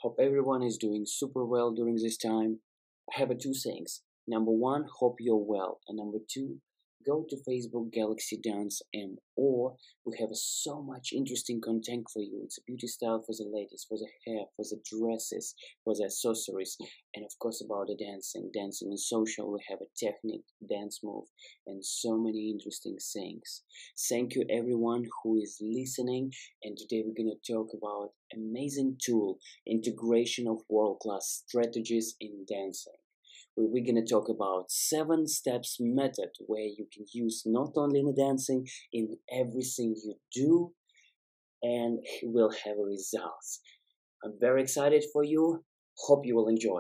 Hope everyone is doing super well during this time. I have two things. Number one, hope you're well. And number two, go to Facebook Galaxy Dance M or we have so much interesting content for you. It's a beauty style for the ladies, for the hair, for the dresses, for the accessories, and of course about the dancing. Dancing in social, we have a technique, dance move, and so many interesting things. Thank you everyone who is listening, and today we're gonna talk about amazing tool, integration of world-class strategies in dancing. We're going to talk about 7 steps method where you can use not only in the dancing, in everything you do, and will have results. I'm very excited for you. Hope you will enjoy.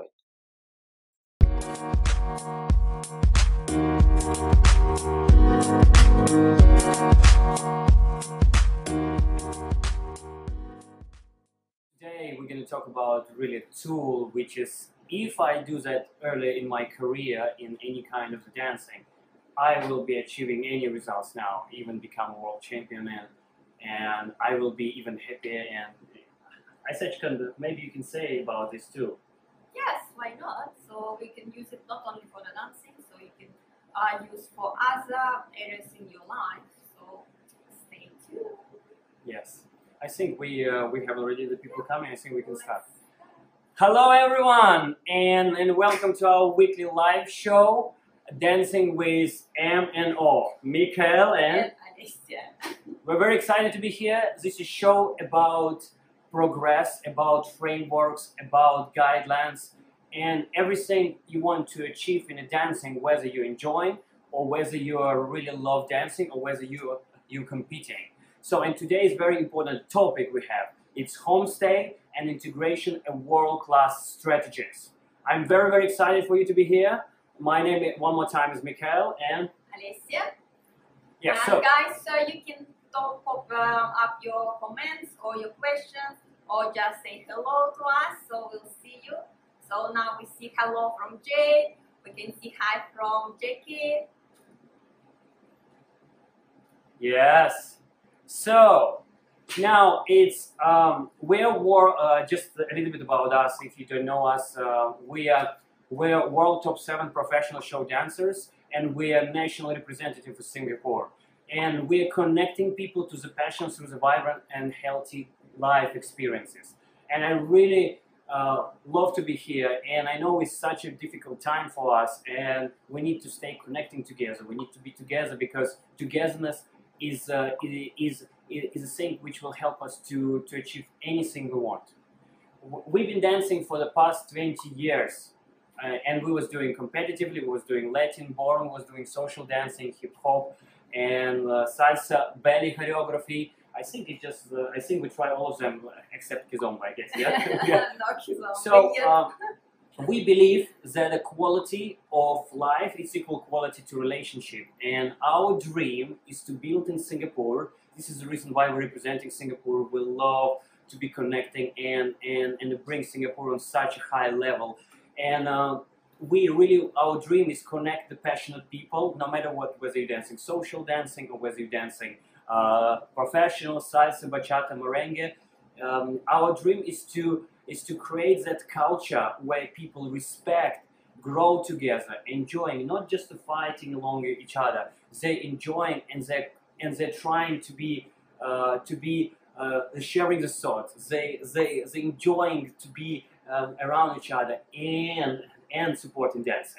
Today we're going to talk about really a tool which is, if I do that earlier in my career in any kind of dancing, I will be achieving any results now, even become a world champion, and I will be even happier. And maybe you can say about this too. Yes, why not? So we can use it not only for the dancing, so you can use for other areas in your life. So stay tuned. Yes, I think we have already the people coming. I think we can start. Hello everyone, and welcome to our weekly live show, Dancing with M and O, Mikhail and Alessia. We're very excited to be here. This is a show about progress, about frameworks, about guidelines, and everything you want to achieve in a dancing, whether you're enjoying or whether you really love dancing or whether you're competing. So, and today's very important topic we have, it's homestay and integration of world-class strategies. I'm very, very excited for you to be here. My name, one more time, is Mikhail and Alessia. yeah, and guys, you can pop up your comments or your questions or just say hello to us, so we'll see you. So now we see hello from Jade, we can see hi from Jackie. Yes. So now it's just a little bit about us. If you don't know us, we're world top 7 professional show dancers, and we are national representative for Singapore. And we are connecting people to the passion through the vibrant and healthy life experiences. And I really love to be here. And I know it's such a difficult time for us, and we need to stay connecting together. We need to be together because togetherness is a thing which will help us to achieve anything we want. We've been dancing for the past 20 years, and we was doing competitively, we was doing Latin, Born was doing social dancing, hip hop, and salsa, belly choreography. I think it's just, I think we try all of them except Kizomba, I guess. Yeah. Yeah. No Kizomba. So we believe that the quality of life is equal quality to relationship, and our dream is to build in Singapore. This is the reason why we're representing Singapore. We love to be connecting and bring Singapore on such a high level. And our dream is connect the passionate people, no matter what, whether you're dancing social dancing or whether you're dancing professional, salsa, bachata, merengue. Our dream is to create that culture where people respect, grow together, enjoying, not just fighting along each other. They're enjoying and they're trying to be sharing the thoughts. They enjoying to be around each other and supporting dancing.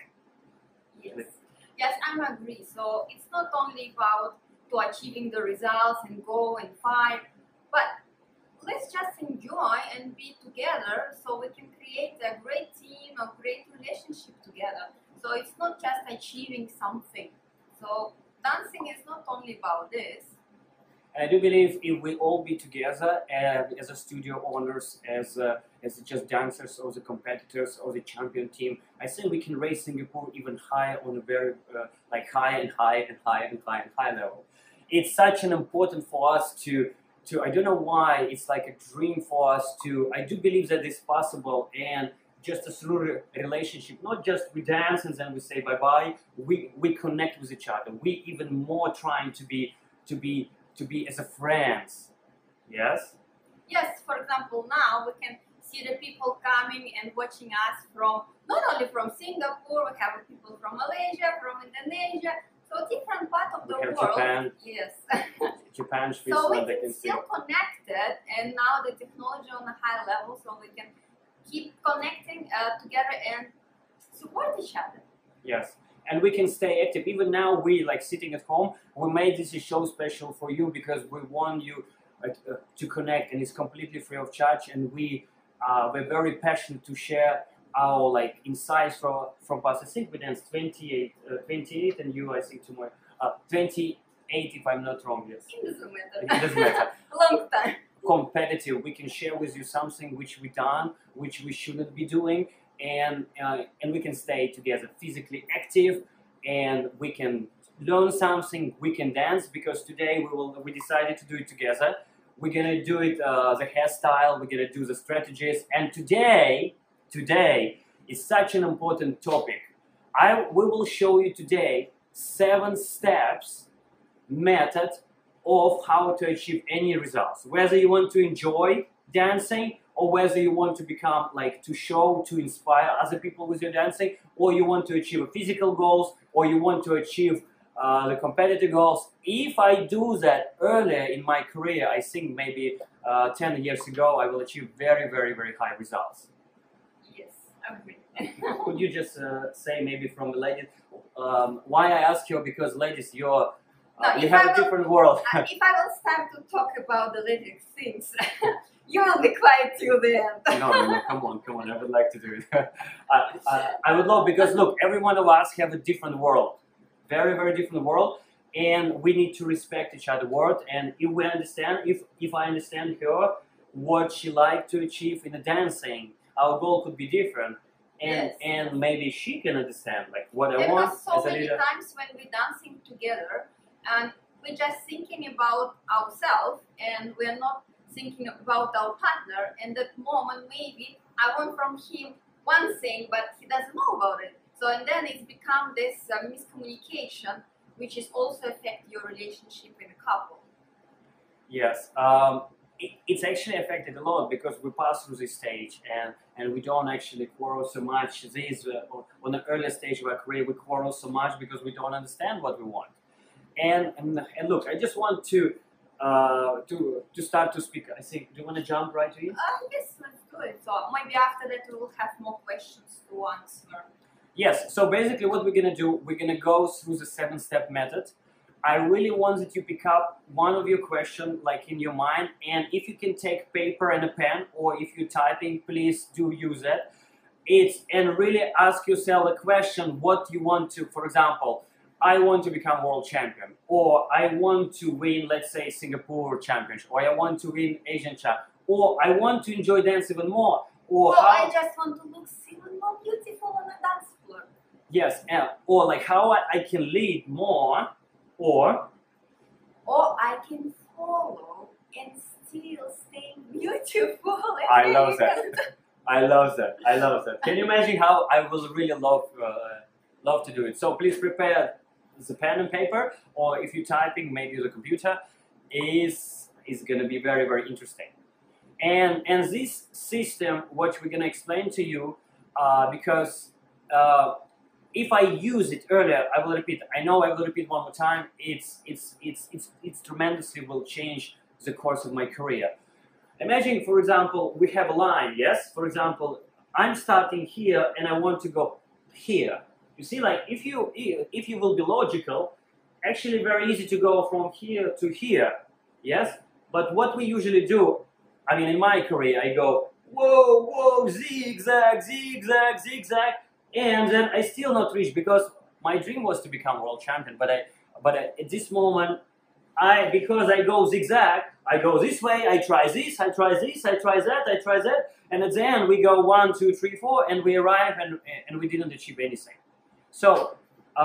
Yes, I agree. So it's not only about to achieving the results and go and fight, but let's just enjoy and be together so we can create a great team, a great relationship together. So it's not just achieving something. So dancing is not only about this. And I do believe if we all be together as a studio owners, as just dancers or the competitors or the champion team, I think we can raise Singapore even higher on a very high level. It's such an important for us to I don't know why, it's like a dream for us to, I do believe that it's possible, and just through a relationship, not just we dance and then we say bye-bye, we connect with each other. We even more trying to be as a friends. Yes? Yes, for example, now we can see the people coming and watching us from, not only from Singapore, we have people from Malaysia, from Indonesia, so different part of the world. Japan. Yes. Japan, So Switzerland, we they can can see. still connected, and now the technology on a high level, so we can keep connecting together and support each other. Yes, and we can stay active. Even now, we like sitting at home. We made this show special for you because we want you to connect, and it's completely free of charge. And we're very passionate to share our like insights from past. I think we danced 28, and you I think tomorrow 28 if I'm not wrong. Yes, It doesn't matter. it doesn't matter. Long time. Competitive. We can share with you something which we done, which we shouldn't be doing, and we can stay together, physically active, and we can learn something. We can dance because today we decided to do it together. We're gonna do it the hairstyle. We're gonna do the strategies, and today is such an important topic. We will show you today 7 steps method of how to achieve any results, whether you want to enjoy dancing or whether you want to become like to show, to inspire other people with your dancing, or you want to achieve physical goals, or you want to achieve the competitive goals. If I do that earlier in my career, I think maybe 10 years ago, I will achieve very, very, very high results. Yes, I agree. Could you just say maybe from the ladies, why I ask you, because ladies, you have a different world. If I will start to talk about the little things, you will be quiet till the end. No, come on, I would like to do it. I would love, because look, every one of us have a different world, very, very different world, and we need to respect each other's world, and if we understand, if I understand her, what she like to achieve in the dancing, our goal could be different, and maybe she can understand like what I want Because so as a many leader. times when we're dancing together, and we're just thinking about ourselves, and we're not thinking about our partner, and that moment maybe I want from him one thing, but he doesn't know about it. So and then it's become this miscommunication, which is also affect your relationship in a couple. Yes, it's actually affected a lot because we pass through this stage and we don't actually quarrel so much. This on the earlier stage of our career, we quarrel so much because we don't understand what we want. And look, I just want to start to speak. I think, do you want to jump right to it? Yes, let's do it. So maybe after that we will have more questions to answer. Yes, so basically what we're going to do, we're going to go through the 7-step method. I really want that you pick up one of your questions like in your mind, and if you can take paper and a pen, or if you're typing, please do use it. And really ask yourself a question, what you want to, for example, I want to become world champion, or I want to win, let's say, Singapore championship, or I want to win Asian champ, or I want to enjoy dance even more, or I just want to look even more beautiful on a dance floor. Yes, or like how I can lead more, or I can follow and still stay beautiful. I love that. I love that. I love that. Can you imagine how I will really love to do it? So please prepare the pen and paper, or if you're typing, maybe the computer is going to be very, very interesting. And this system, what we're going to explain to you, because if I use it earlier, I will repeat. I know I will repeat one more time. It's tremendously will change the course of my career. Imagine, for example, we have a line. Yes, for example, I'm starting here and I want to go here. You see, like if you will be logical, actually very easy to go from here to here. Yes, but what we usually do, I mean, in my career, I go whoa, zigzag, zigzag, zigzag. And then I still not reach, because my dream was to become world champion. But at this moment, because I go zigzag, I go this way, I try this, I try this, I try that, I try that, and at the end we go 1, 2, 3, 4, and we arrive and we didn't achieve anything. So,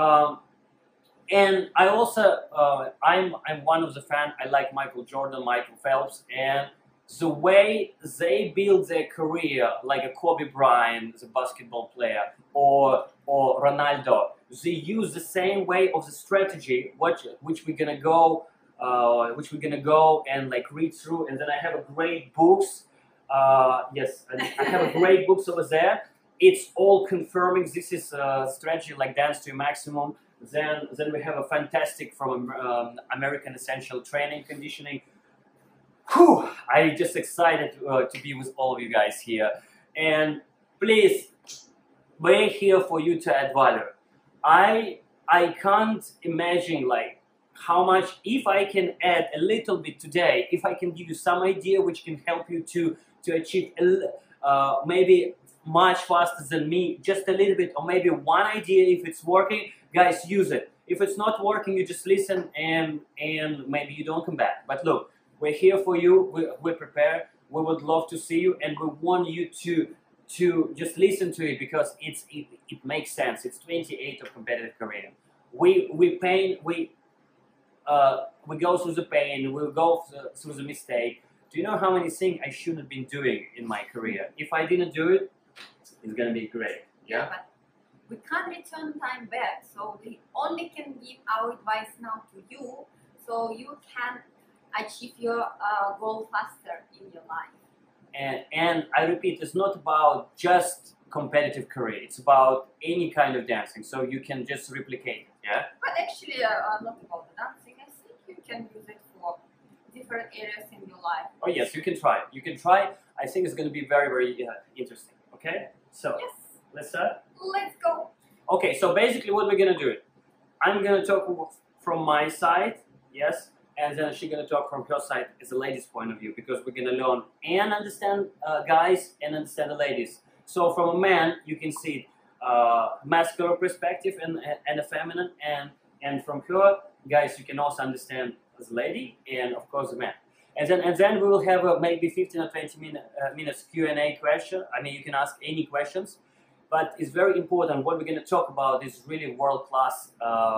and I also I'm one of the fans. I like Michael Jordan, Michael Phelps, and the way they build their career, like a Kobe Bryant, the basketball player, or Ronaldo, they use the same way of the strategy, which we're gonna go and like read through. And then I have a great books Yes, and I have a great books over there. It's all confirming this is a strategy like Dance to Your Maximum. Then we have a fantastic from American Essential Training Conditioning. Whew, I'm just excited to be with all of you guys here. And please, we're here for you to add value. I can't imagine like how much, if I can add a little bit today, if I can give you some idea which can help you to achieve maybe much faster than me, just a little bit, or maybe one idea, if it's working, guys, use it. If it's not working, you just listen and maybe you don't come back. But look, we're here for you, we're prepared, we would love to see you, and we want you to just listen to it because it makes sense. It's 28 of competitive career. We go through the pain, we'll go through the mistake. Do you know how many things I shouldn't have been doing in my career? If I didn't do it, it's gonna be great. Yeah, but we can't return time back, so we only can give our advice now to you, so you can achieve your goal faster in your life. And I repeat, it's not about just competitive career. It's about any kind of dancing, so you can just replicate it. Yeah. But actually, not about the dancing. I think you can use it for different areas in your life. Oh yes, you can try it. You can try it. I think it's going to be very, very interesting. Okay. So yes. Let's start. Let's go. Okay. So basically, what we're going to do, I'm going to talk from my side. Yes. And then she's going to talk from her side as a lady's point of view, because we're going to learn and understand guys and understand the ladies. So from a man, you can see masculine perspective and a feminine, and from her, guys, you can also understand as a lady and of course a man. And then we will have maybe 15 or 20 minutes Q&A question. I mean, you can ask any questions, but it's very important. What we're going to talk about is really world-class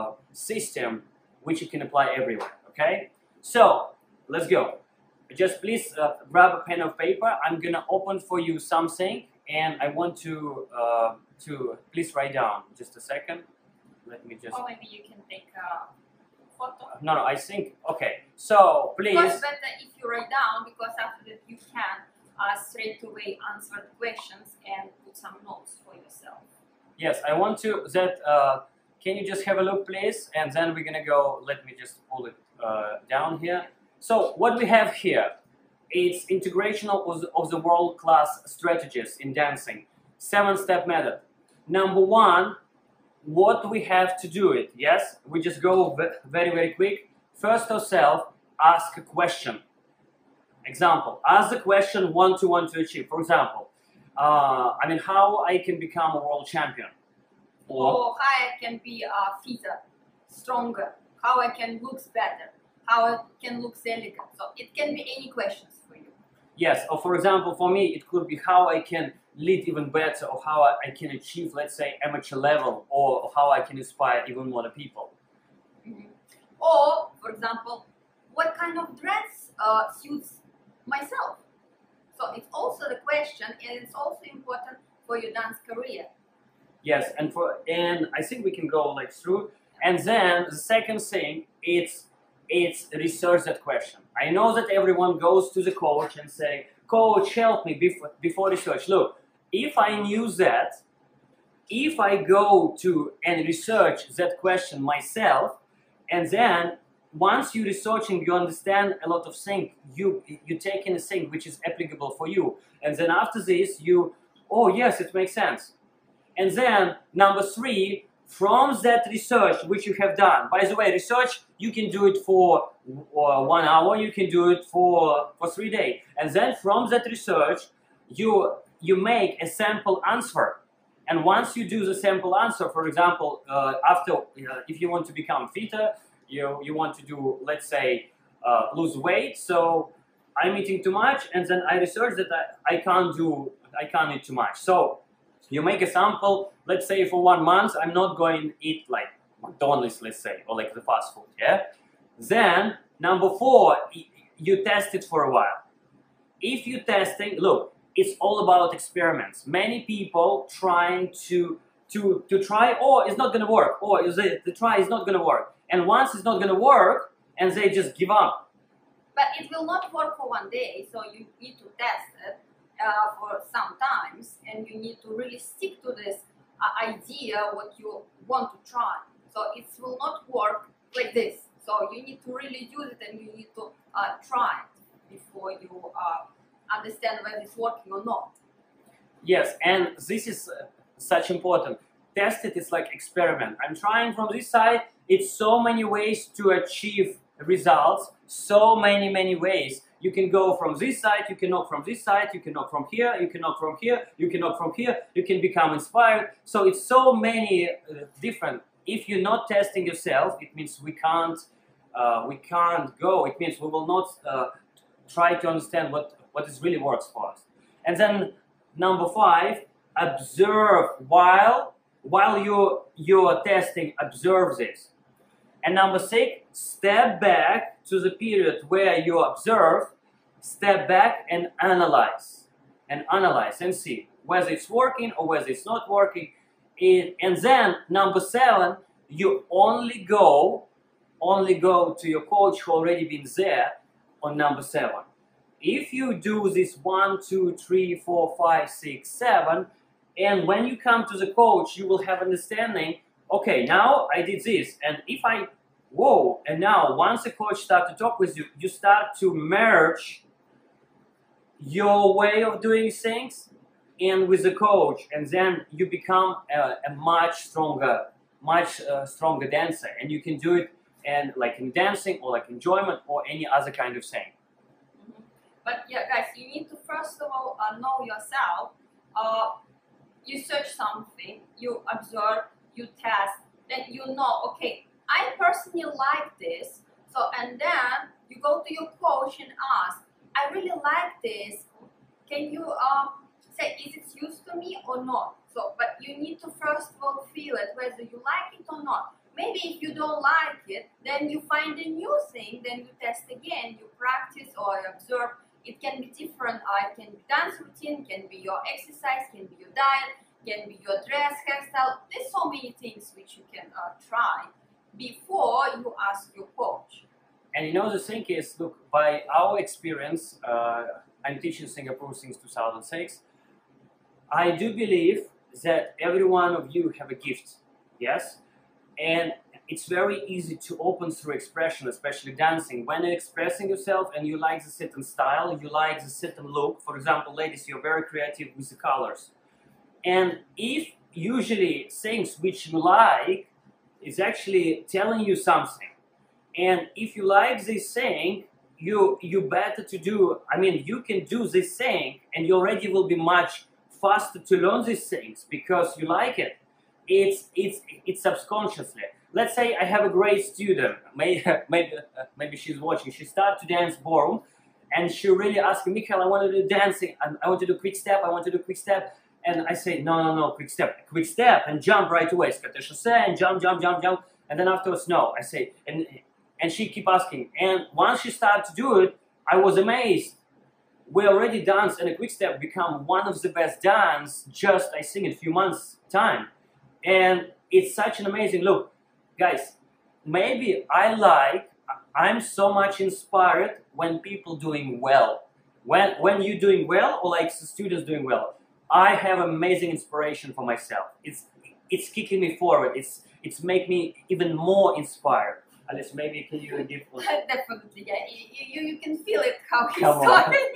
system which you can apply everywhere. Okay, so let's go. Just please grab a pen and paper. I'm gonna open for you something, and I want to please write down. Just a second. Let me just. Or maybe you can take a photo. No, I think okay. So please. It's better if you write down, because after that you can straight away answer the questions and put some notes for yourself. Yes, I want to that. Can you just have a look, please? And then we're gonna go. Let me just pull it down here. So what we have here is integration of the world-class strategies in dancing. 7-step method. Number one, what we have to do it. Yes, we just go very, very quick. First ourselves, ask a question. Example, ask the question what you want to achieve. For example, I mean, how I can become a world champion. Or how I can be fitter, stronger, how I can look better, how I can look elegant. So it can be any questions for you. Yes, or for example, for me, it could be how I can lead even better, or how I can achieve, let's say, amateur level, or how I can inspire even more people. Mm-hmm. Or, for example, what kind of dress suits myself. So it's also the question, and it's also important for your dance career. Yes, and I think we can go like through. And then the second thing, it's research that question. I know that everyone goes to the coach and say, "Coach, help me before research." Look, if I knew that, if I go to and research that question myself, and then once you're researching, you understand a lot of things. You take in a thing which is applicable for you, and then after this, oh yes, it makes sense. And then number three, from that research which you have done. By the way, research, you can do it for 1 hour, you can do it for 3 days. And then from that research, you make a sample answer. And once you do the sample answer, for example, if you want to become fitter, you want to do, let's say, lose weight. So I'm eating too much, and then I research that I can't eat too much. So you make a sample, let's say for 1 month, I'm not going to eat like McDonald's, let's say, or like the fast food, yeah? Then, number 4, you test it for a while. If you're testing, look, it's all about experiments. Many people trying to try, or it's not going to work, or the try is not going to work. And once it's not going to work, and they just give up. But it will not work for 1 day, so you need to test it for some times, and you need to really stick to this idea what you want to try. So it will not work like this. So you need to really use it, and you need to try it before you understand whether it's working or not. Yes, and this is such important. Test it is like experiment. I'm trying from this side. It's so many ways to achieve results. So many ways. You can go from this side, you can knock from this side, you can knock from here, you can knock from here, you can knock from here, you can become inspired. So it's so many different. If you're not testing yourself, it means we can't go. It means we will not try to understand what is really works for us. And then number 5, observe while you're testing, observe this. And number 6, step back to the period where you observe, step back and analyze and see whether it's working or whether it's not working. And then number 7, you only go to your coach who already been there on number 7. If you do this 1, 2, 3, 4, 5, 6, 7, and when you come to the coach, you will have understanding, okay, now I did this, and if I, whoa, and now once the coach starts to talk with you, you start to merge your way of doing things and with the coach, and then you become a much stronger dancer, and you can do it and like in dancing or like enjoyment or any other kind of thing. But yeah, guys, you need to first of all know yourself. You search something, you observe, you test, then you know, okay, I personally like this. So, and then you go to your coach and ask, I really like this. Can you say, is it used to me or not? So, but you need to first of all feel it, whether you like it or not. Maybe if you don't like it, then you find a new thing, then you test again, you practice or you observe. It can be different. It can be dance routine, can be your exercise, can be your diet, can be your dress, hairstyle. There's so many things which you can try before you ask your coach. And you know, the thing is, look, by our experience, I'm teaching Singapore since 2006. I do believe that every one of you have a gift, yes? And it's very easy to open through expression, especially dancing. When you're expressing yourself and you like the certain style, you like the certain look. For example, ladies, you're very creative with the colors. And if usually things which you like is actually telling you something, and if you like this thing, you better to do, I mean, you can do this thing and you already will be much faster to learn these things because you like it. It's subconsciously. Let's say I have a great student, maybe she's watching, she started to dance ballroom, and she really asked me, Mikhail, I want to do dancing, I want to do quick step, and I say, no, quick step, and jump right away, and jump, and then afterwards, no, I say, and she keep asking, and once she started to do it, I was amazed. We already danced, and a quick step become one of the best dance, just, I think, in a few months' time, and it's such an amazing look. Guys, maybe I'm so much inspired when people doing well. When you're doing well, or like the students doing well, I have amazing inspiration for myself. It's kicking me forward. It's make me even more inspired. Alice, maybe can you give one? Definitely, yeah. You can feel it how he's starting.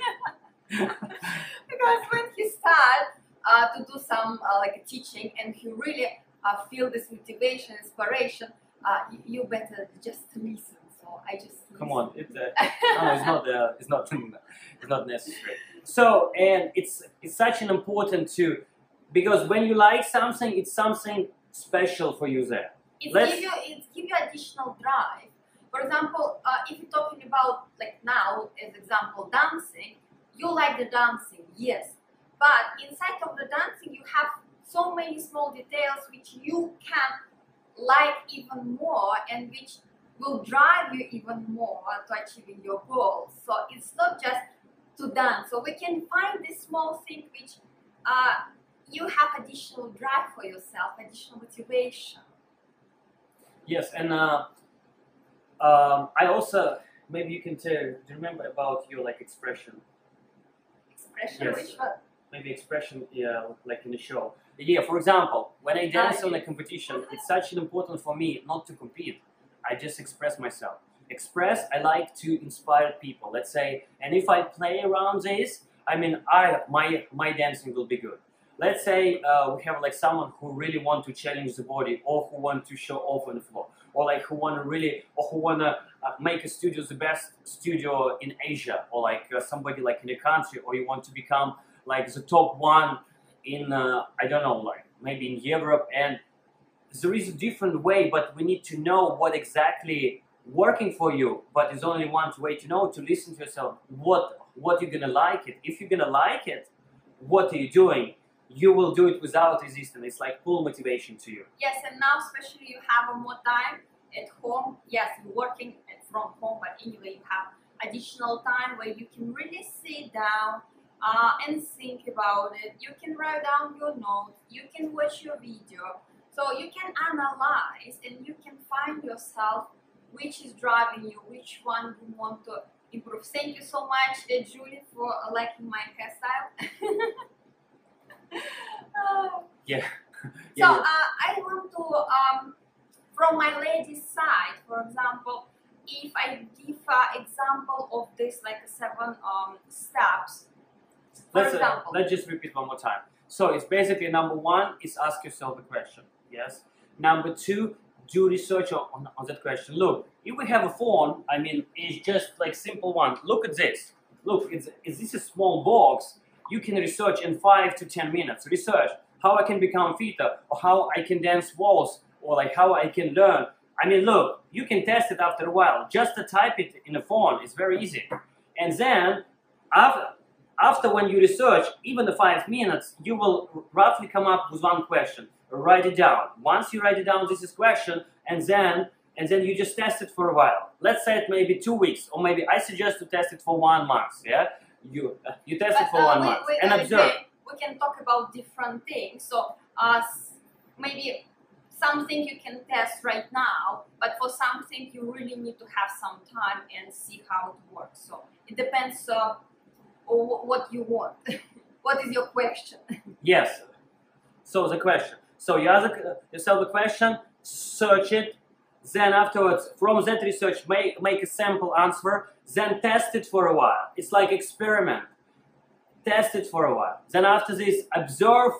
Because when he starts to do some like teaching, and he really feel this motivation, inspiration, you better just listen. So I just listen. Come on, no, it's not necessary. So, and it's such an important too, because when you like something, it's something special for you there. It give you additional drive. For example, if you're talking about like now, as example, dancing, you like the dancing, yes, but inside of the dancing, you have so many small details which you can like even more and which will drive you even more to achieving your goals. So it's not just to dance. So we can find this small thing which you have additional drive for yourself, additional motivation. Yes, and I also, maybe you can tell, do you remember about your like expression? Expression, Yes. which one? maybe expression like in the show. Yeah, for example, when I dance on a competition, it's such an important for me not to compete. I just express myself. Express, I like to inspire people, let's say, and if I play around this, I mean, my dancing will be good. Let's say we have like someone who really want to challenge the body, or who want to show off on the floor, or like who want to make a studio the best studio in Asia, or like somebody like in a country, or you want to become like the top one in I don't know, like maybe in Europe. And there is a different way, but we need to know what exactly working for you. But there's only one way to know, to listen to yourself, what you're gonna like it. If you're gonna like it, what are you doing? You will do it without resistance. It's like full motivation to you. Yes, and now especially you have more time at home. Yes, you're working from home, but anyway you have additional time where you can really sit down and think about it. You can write down your notes, you can watch your video, so you can analyze and you can find yourself which is driving you, which one you want to improve. Thank you so much, Julie, for liking my hairstyle. Yeah. So I want to, from my lady's side, for example, if I give an example of this, like 7 steps. Let's just repeat one more time. So it's basically number 1 is ask yourself a question. Yes. Number 2, do research on that question. Look, if we have a phone, I mean, it's just like simple one. Look at this. Look, is this a small box? You can research in 5 to 10 minutes. Research how I can become fitter, or how I can dance waltz, or like how I can learn. I mean, look, you can test it after a while. Just to type it in a phone, it's very easy. And then after when you research, even the 5 minutes, you will roughly come up with one question. Write it down. Once you write it down, this is question, and then you just test it for a while. Let's say it maybe 2 weeks, or maybe I suggest to test it for 1 month. Yeah, you test it for 1 month and observe. We can talk about different things. So maybe something you can test right now, but for something you really need to have some time and see how it works. So it depends on what you want. What is your question? Yes. So the question. So you ask yourself the question, search it, then afterwards, from that research, make a sample answer, then test it for a while. It's like experiment. Test it for a while. Then after this, observe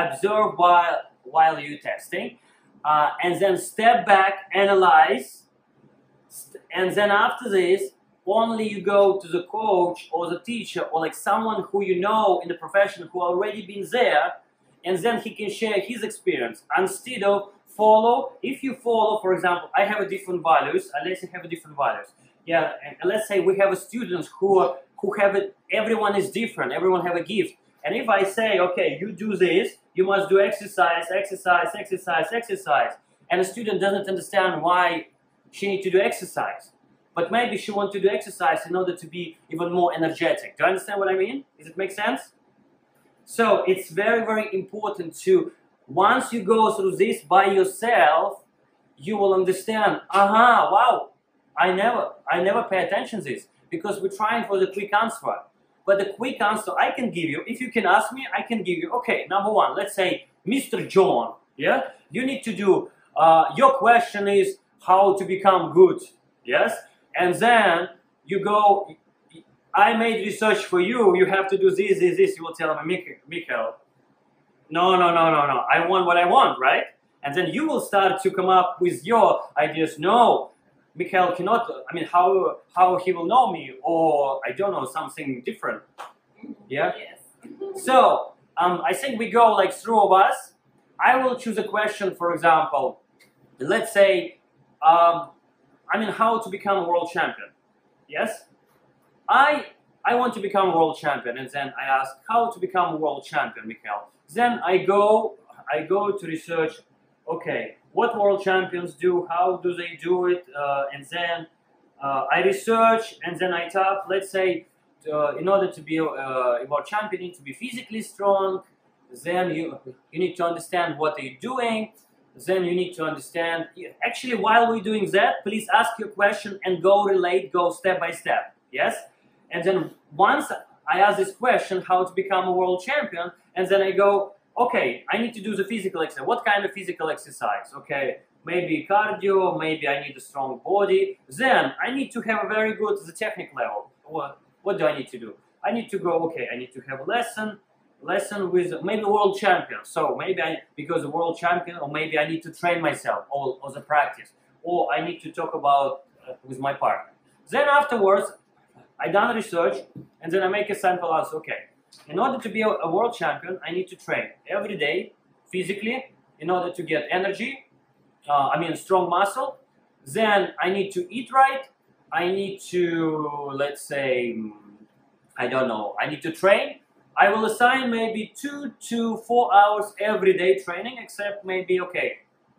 while you're testing, and then step back, analyze, and then after this, only you go to the coach or the teacher or like someone who you know in the profession who already been there, and then he can share his experience instead of follow. If you follow, for example, I have a different values, unless you have a different values. Yeah, and let's say we have a students who have it, everyone is different, everyone have a gift. And if I say, okay, you do this, you must do exercise, exercise, exercise, exercise, and a student doesn't understand why she needs to do exercise, but maybe she wants to do exercise in order to be even more energetic. Do you understand what I mean? Does it make sense? So it's very, very important to, once you go through this by yourself, you will understand, aha, wow, I never pay attention to this, because we're trying for the quick answer. But the quick answer I can give you, if you can ask me, I can give you, okay, number 1, let's say, Mr. John, yeah, you need to do, your question is how to become good, yes? And then you go, I made research for you, you have to do this, this, this. You will tell me, Mikhail, no, I want what I want, right? And then you will start to come up with your ideas. No, Mikhail cannot, I mean, how he will know me, or I don't know, something different. Yeah? Yes. So, I think we go like through of us. I will choose a question, for example, let's say, I mean, how to become a world champion. Yes? I want to become a world champion, and then I ask how to become a world champion, Mikhail. Then I go to research, okay, what world champions do, how do they do it, and then I research, and then I type, let's say, in order to be a world champion, you need to be physically strong, then you need to understand what are you doing, then you need to understand, actually while we're doing that, please ask your question and go relate, go step by step, yes? And then once I ask this question, how to become a world champion, and then I go, okay, I need to do the physical exercise. What kind of physical exercise? Okay, maybe cardio, maybe I need a strong body. Then I need to have a very good the technique level. What do I need to do? I need to go, okay, I need to have a lesson with maybe world champion. So maybe because the world champion, or maybe I need to train myself or the practice, or I need to talk about with my partner. Then afterwards, I done research, and then I make a sample answer. Okay, in order to be a world champion, I need to train every day physically in order to get energy. Strong muscle. Then I need to eat right. I need to, let's say, I don't know, I need to train. I will assign maybe 2 to 4 hours every day training, except maybe, okay,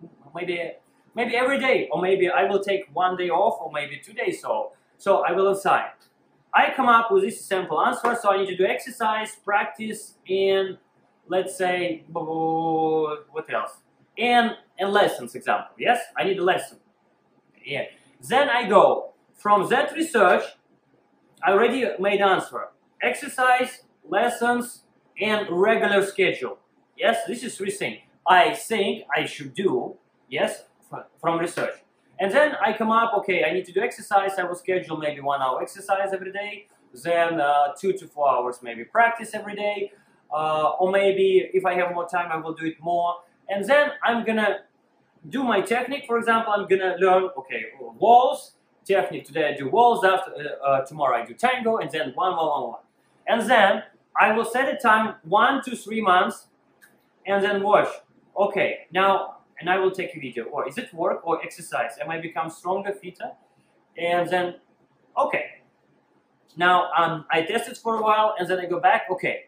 maybe every day, or maybe I will take 1 day off, or maybe 2 days off. So I will assign. I come up with this simple answer, so I need to do exercise, practice, and let's say, what else? And lessons, example, yes? I need a lesson. Yeah. Then I go, from that research, I already made answer. Exercise, lessons, and regular schedule. Yes, this is 3 things I think I should do, yes, from research. And then I come up, okay, I need to do exercise. I will schedule maybe 1 hour exercise every day. Then 2 to 4 hours maybe practice every day. Or maybe if I have more time, I will do it more. And then I'm gonna do my technique. For example, I'm gonna learn, okay, walls, technique. Today I do walls, after tomorrow I do tango, and then 1, 1, 1, 1. And then I will set a time 1 to 3 months, and then watch. Okay, now, and I will take a video. Or is it work or exercise? Am I become stronger, fitter? And then, okay. Now I test it for a while, and then I go back. Okay.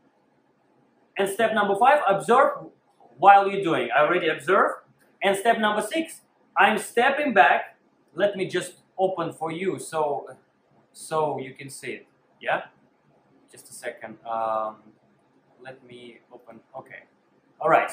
And step number 5, observe while you're doing. I already observe. And step number 6, I'm stepping back. Let me just open for you so you can see it. Yeah? Just a second. Let me open. Okay. All right.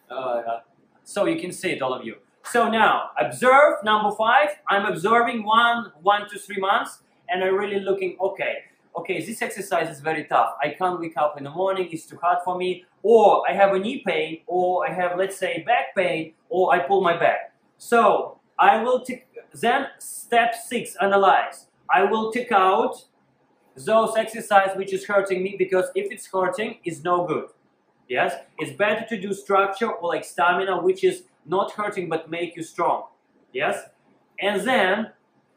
So you can see it, all of you. So now, observe number 5. I'm observing 1 to 3 months, and I'm really looking. Okay, this exercise is very tough. I can't wake up in the morning. It's too hard for me. Or I have a knee pain, or I have, let's say, back pain, or I pull my back. So I will take. Then step 6, analyze. I will take out those exercises which is hurting me, because if it's hurting, it's no good. Yes, it's better to do structure or like stamina, which is not hurting but make you strong. Yes, and then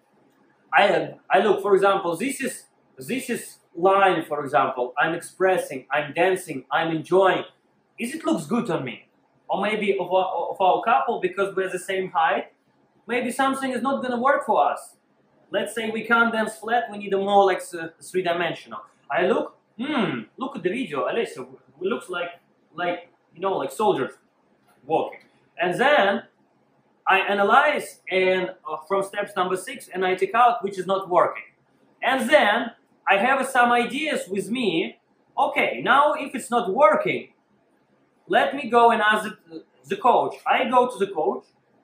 I look. For example, this is line. For example, I'm expressing, I'm dancing, I'm enjoying. Is it looks good on me? Or maybe of our couple, because we're the same height, maybe something is not gonna work for us. Let's say we can't dance flat. We need a more like 3-dimensional. I look. Look at the video, Alessio. It looks like like soldiers walking. And then I analyze and from steps number 6, and I take out which is not working. And then I have some ideas with me. Okay, now if it's not working, let me go and ask the coach. I go to the coach.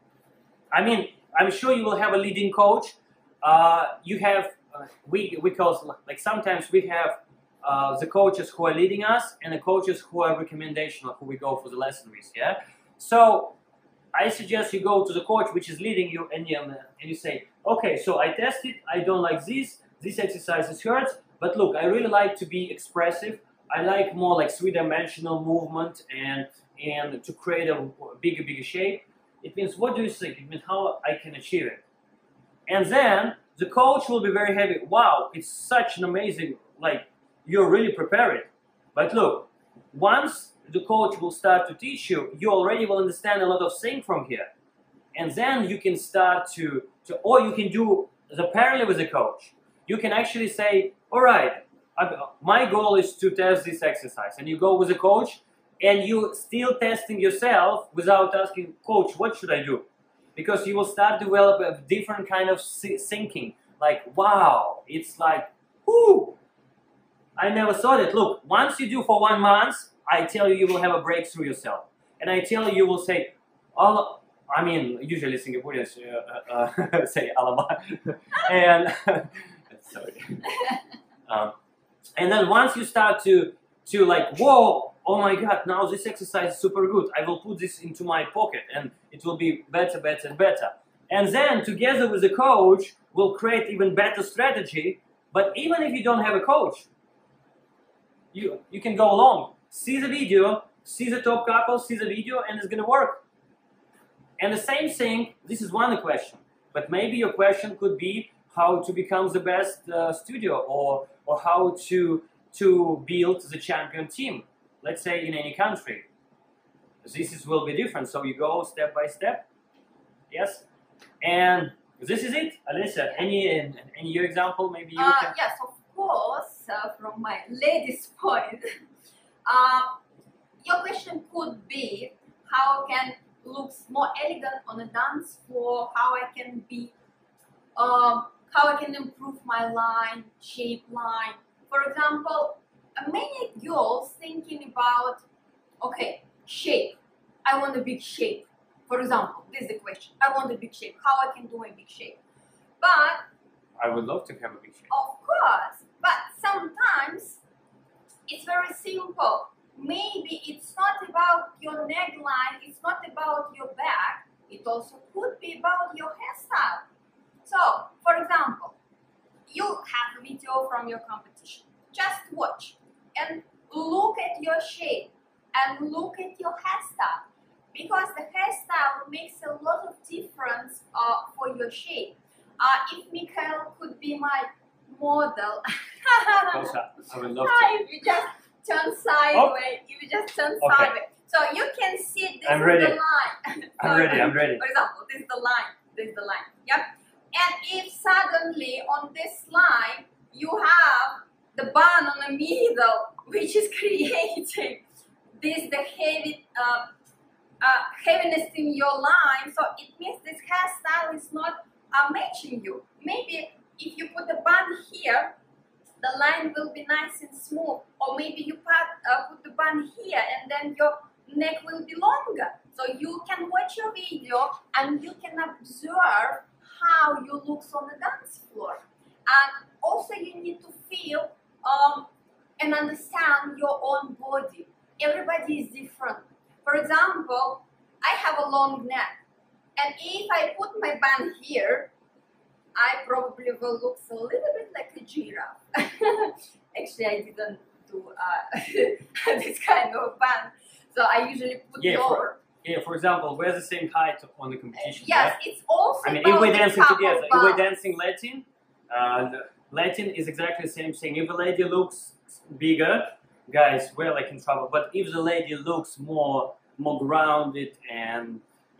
I'm sure you will have a leading coach. You have we call like sometimes we have the coaches who are leading us and the coaches who are recommendational, who we go for the lesson with. Yeah. So I suggest you go to the coach which is leading you, and you say, okay, so I tested. I don't like this. This exercise hurts, but look, I really like to be expressive. I like more like 3-dimensional movement and to create a bigger shape. It means, what do you think? It means how I can achieve it. And then the coach will be very happy. Wow, it's such an amazing, like, you're really prepared. But look, once the coach will start to teach you, you already will understand a lot of things from here. And then you can start or you can do the parallel with the coach. You can actually say, all right, my goal is to test this exercise. And you go with the coach, and you still testing yourself without asking, coach, what should I do? Because you will start to develop a different kind of thinking. Like, wow, it's like, whoo, I never thought it. Look, once you do for 1 month, I tell you, you will have a breakthrough yourself. And I tell you, you will say, usually Singaporeans say alamak. And, sorry. And then once you start to like, whoa, oh my God, now this exercise is super good. I will put this into my pocket and it will be better, better, and better. And then together with the coach, we'll create even better strategy. But even if you don't have a coach, you can go along, see the video, see the top couple, see the video, and it's gonna work. And the same thing, this is one question, but maybe your question could be how to become the best studio, or how to build the champion team, let's say in any country. This will be different, so you go step by step. Yes? And this is it. Alyssa, any your example, maybe you can? Yes, of course, from my ladies' point. Your question could be how I can look more elegant on a dance floor, how I can be, how I can improve my line, shape line. For example, many girls thinking about, okay, shape. I want a big shape. For example, this is the question. I want a big shape. How I can do a big shape? But I would love to have a big shape. of course, but sometimes it's very simple. Maybe it's not about your neckline, it's not about your back, it also could be about your hairstyle. So, for example, you have a video from your competition. Just watch and look at your shape and look at your hairstyle, because the hairstyle makes a lot of difference for your shape. If Mikhail could be my model, I would love to. if you just turn sideways, if you just turn sideways, so you can see this I'm is ready. the line. I'm ready. I'm ready. For example, this is the line. This is the line. Yep. And if suddenly on this line you have the bun on the middle, which is creating the heaviness in your line, so it means this hairstyle is not matching you. Maybe if you put the bun here, the line will be nice and smooth, or maybe you put the bun here and then your neck will be longer. So you can watch your video and you can observe how you look on the dance floor. And also you need to feel and understand your own body. Everybody is different. For example, I have a long neck, and if I put my bun here, I probably will look a little bit like a giraffe. Actually, I didn't do this kind of bun, so I usually put lower. For example, we're the same height on the competition. Yes, right? it's also. I mean, if we're dancing together, if we're dancing Latin, Latin is exactly the same thing. If a lady looks bigger, guys, we're like in trouble. But if the lady looks more grounded and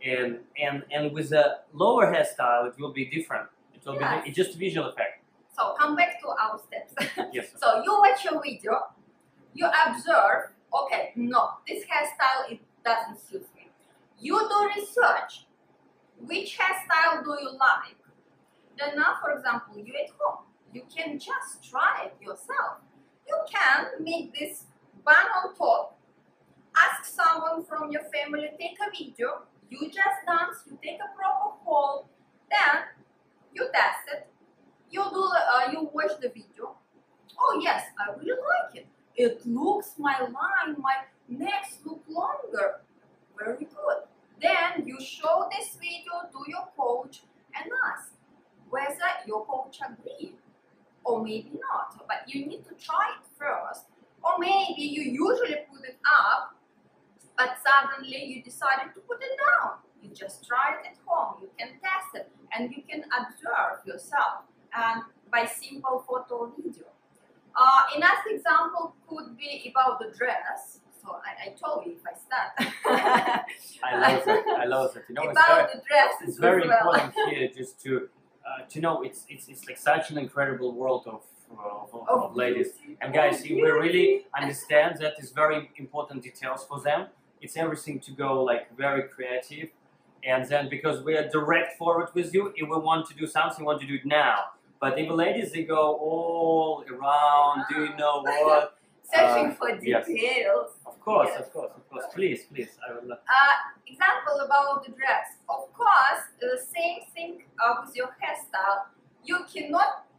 with a lower hairstyle, it will be different. It will be it's just a visual effect. So come back to our steps. Yes. So you watch your video, you observe. Okay, no, this hairstyle it doesn't suit me. You do research. Which hairstyle do you like? Then now, for example, you at home, you can just try it yourself. You can make this bun on top, ask someone from your family, take a video, you just dance, you take a proper hold, then you test it, you watch the video. Oh yes, I really like it. It looks my line, my necks look longer. Very good. Then you show this video to your coach and ask whether your coach agrees or maybe not. But you need to try it first. Or maybe you usually put it up, but suddenly you decided to put it down. You just try it at home. You can test it and you can observe yourself and by simple photo or video. Another example could be about the dress. So I told you if I start. I love that. I love that. You know, about the dress. It's very important here just to know it's like such an incredible world of ladies. And guys, if we really understand that it's very important details for them, it's everything to go like very creative. And then because we are direct forward with you, if we want to do something, we want to do it now. But if the ladies, they go all around, do you know what? Searching for details. Yes. Of course. Please, I will. Example about the dress. Of course, the same thing with your hairstyle. You cannot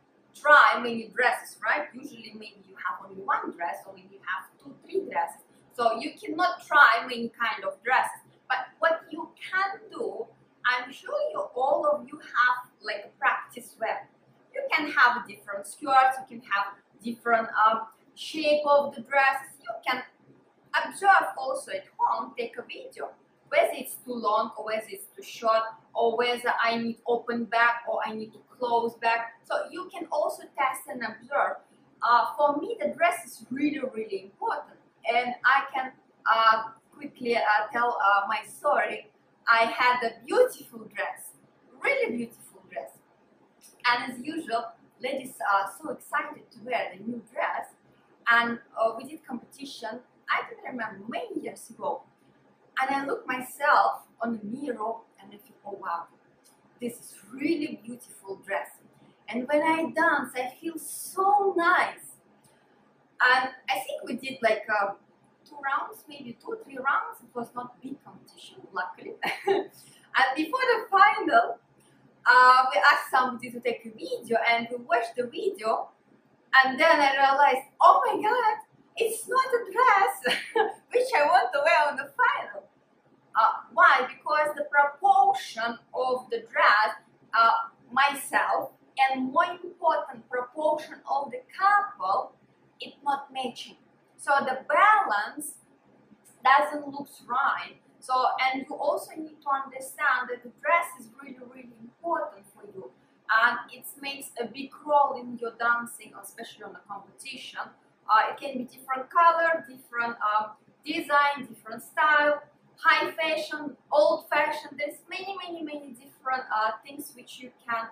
try many dresses, right? Usually maybe you have only one dress, or maybe you have 2, 3 dresses. So you cannot try many kind of dresses. But what you can do, I'm sure all of you have like a practice wear. You can have different skirts, you can have different shape of the dress. You can observe also at home, take a video, whether it's too long or whether it's too short, or whether I need open back or I need to close back. So you can also test and observe. For me, the dress is really, really important, and I can quickly tell my story. I had a beautiful dress, really beautiful dress, and as usual, ladies are so excited to wear the new dress. And we did competition, I can remember many years ago, and I look myself on the mirror and I feel, oh wow, this is really beautiful dress. And when I dance, I feel so nice. And I think we did like 2 rounds, maybe 2, 3 rounds. It was not big competition, luckily. And before the final, we asked somebody to take a video, and we watched the video. And then I realized, oh my God, it's not a dress which I want to wear on the final. Why? Because the proportion of the dress, myself, and more important, proportion of the couple, it's not matching. So the balance doesn't look right. So, and you also need to understand that the dress is really, really important for you. And it makes a big role in your dancing, especially on a competition. It can be different color, different design, different style, high fashion, old fashion. There's many, many, many different things which you can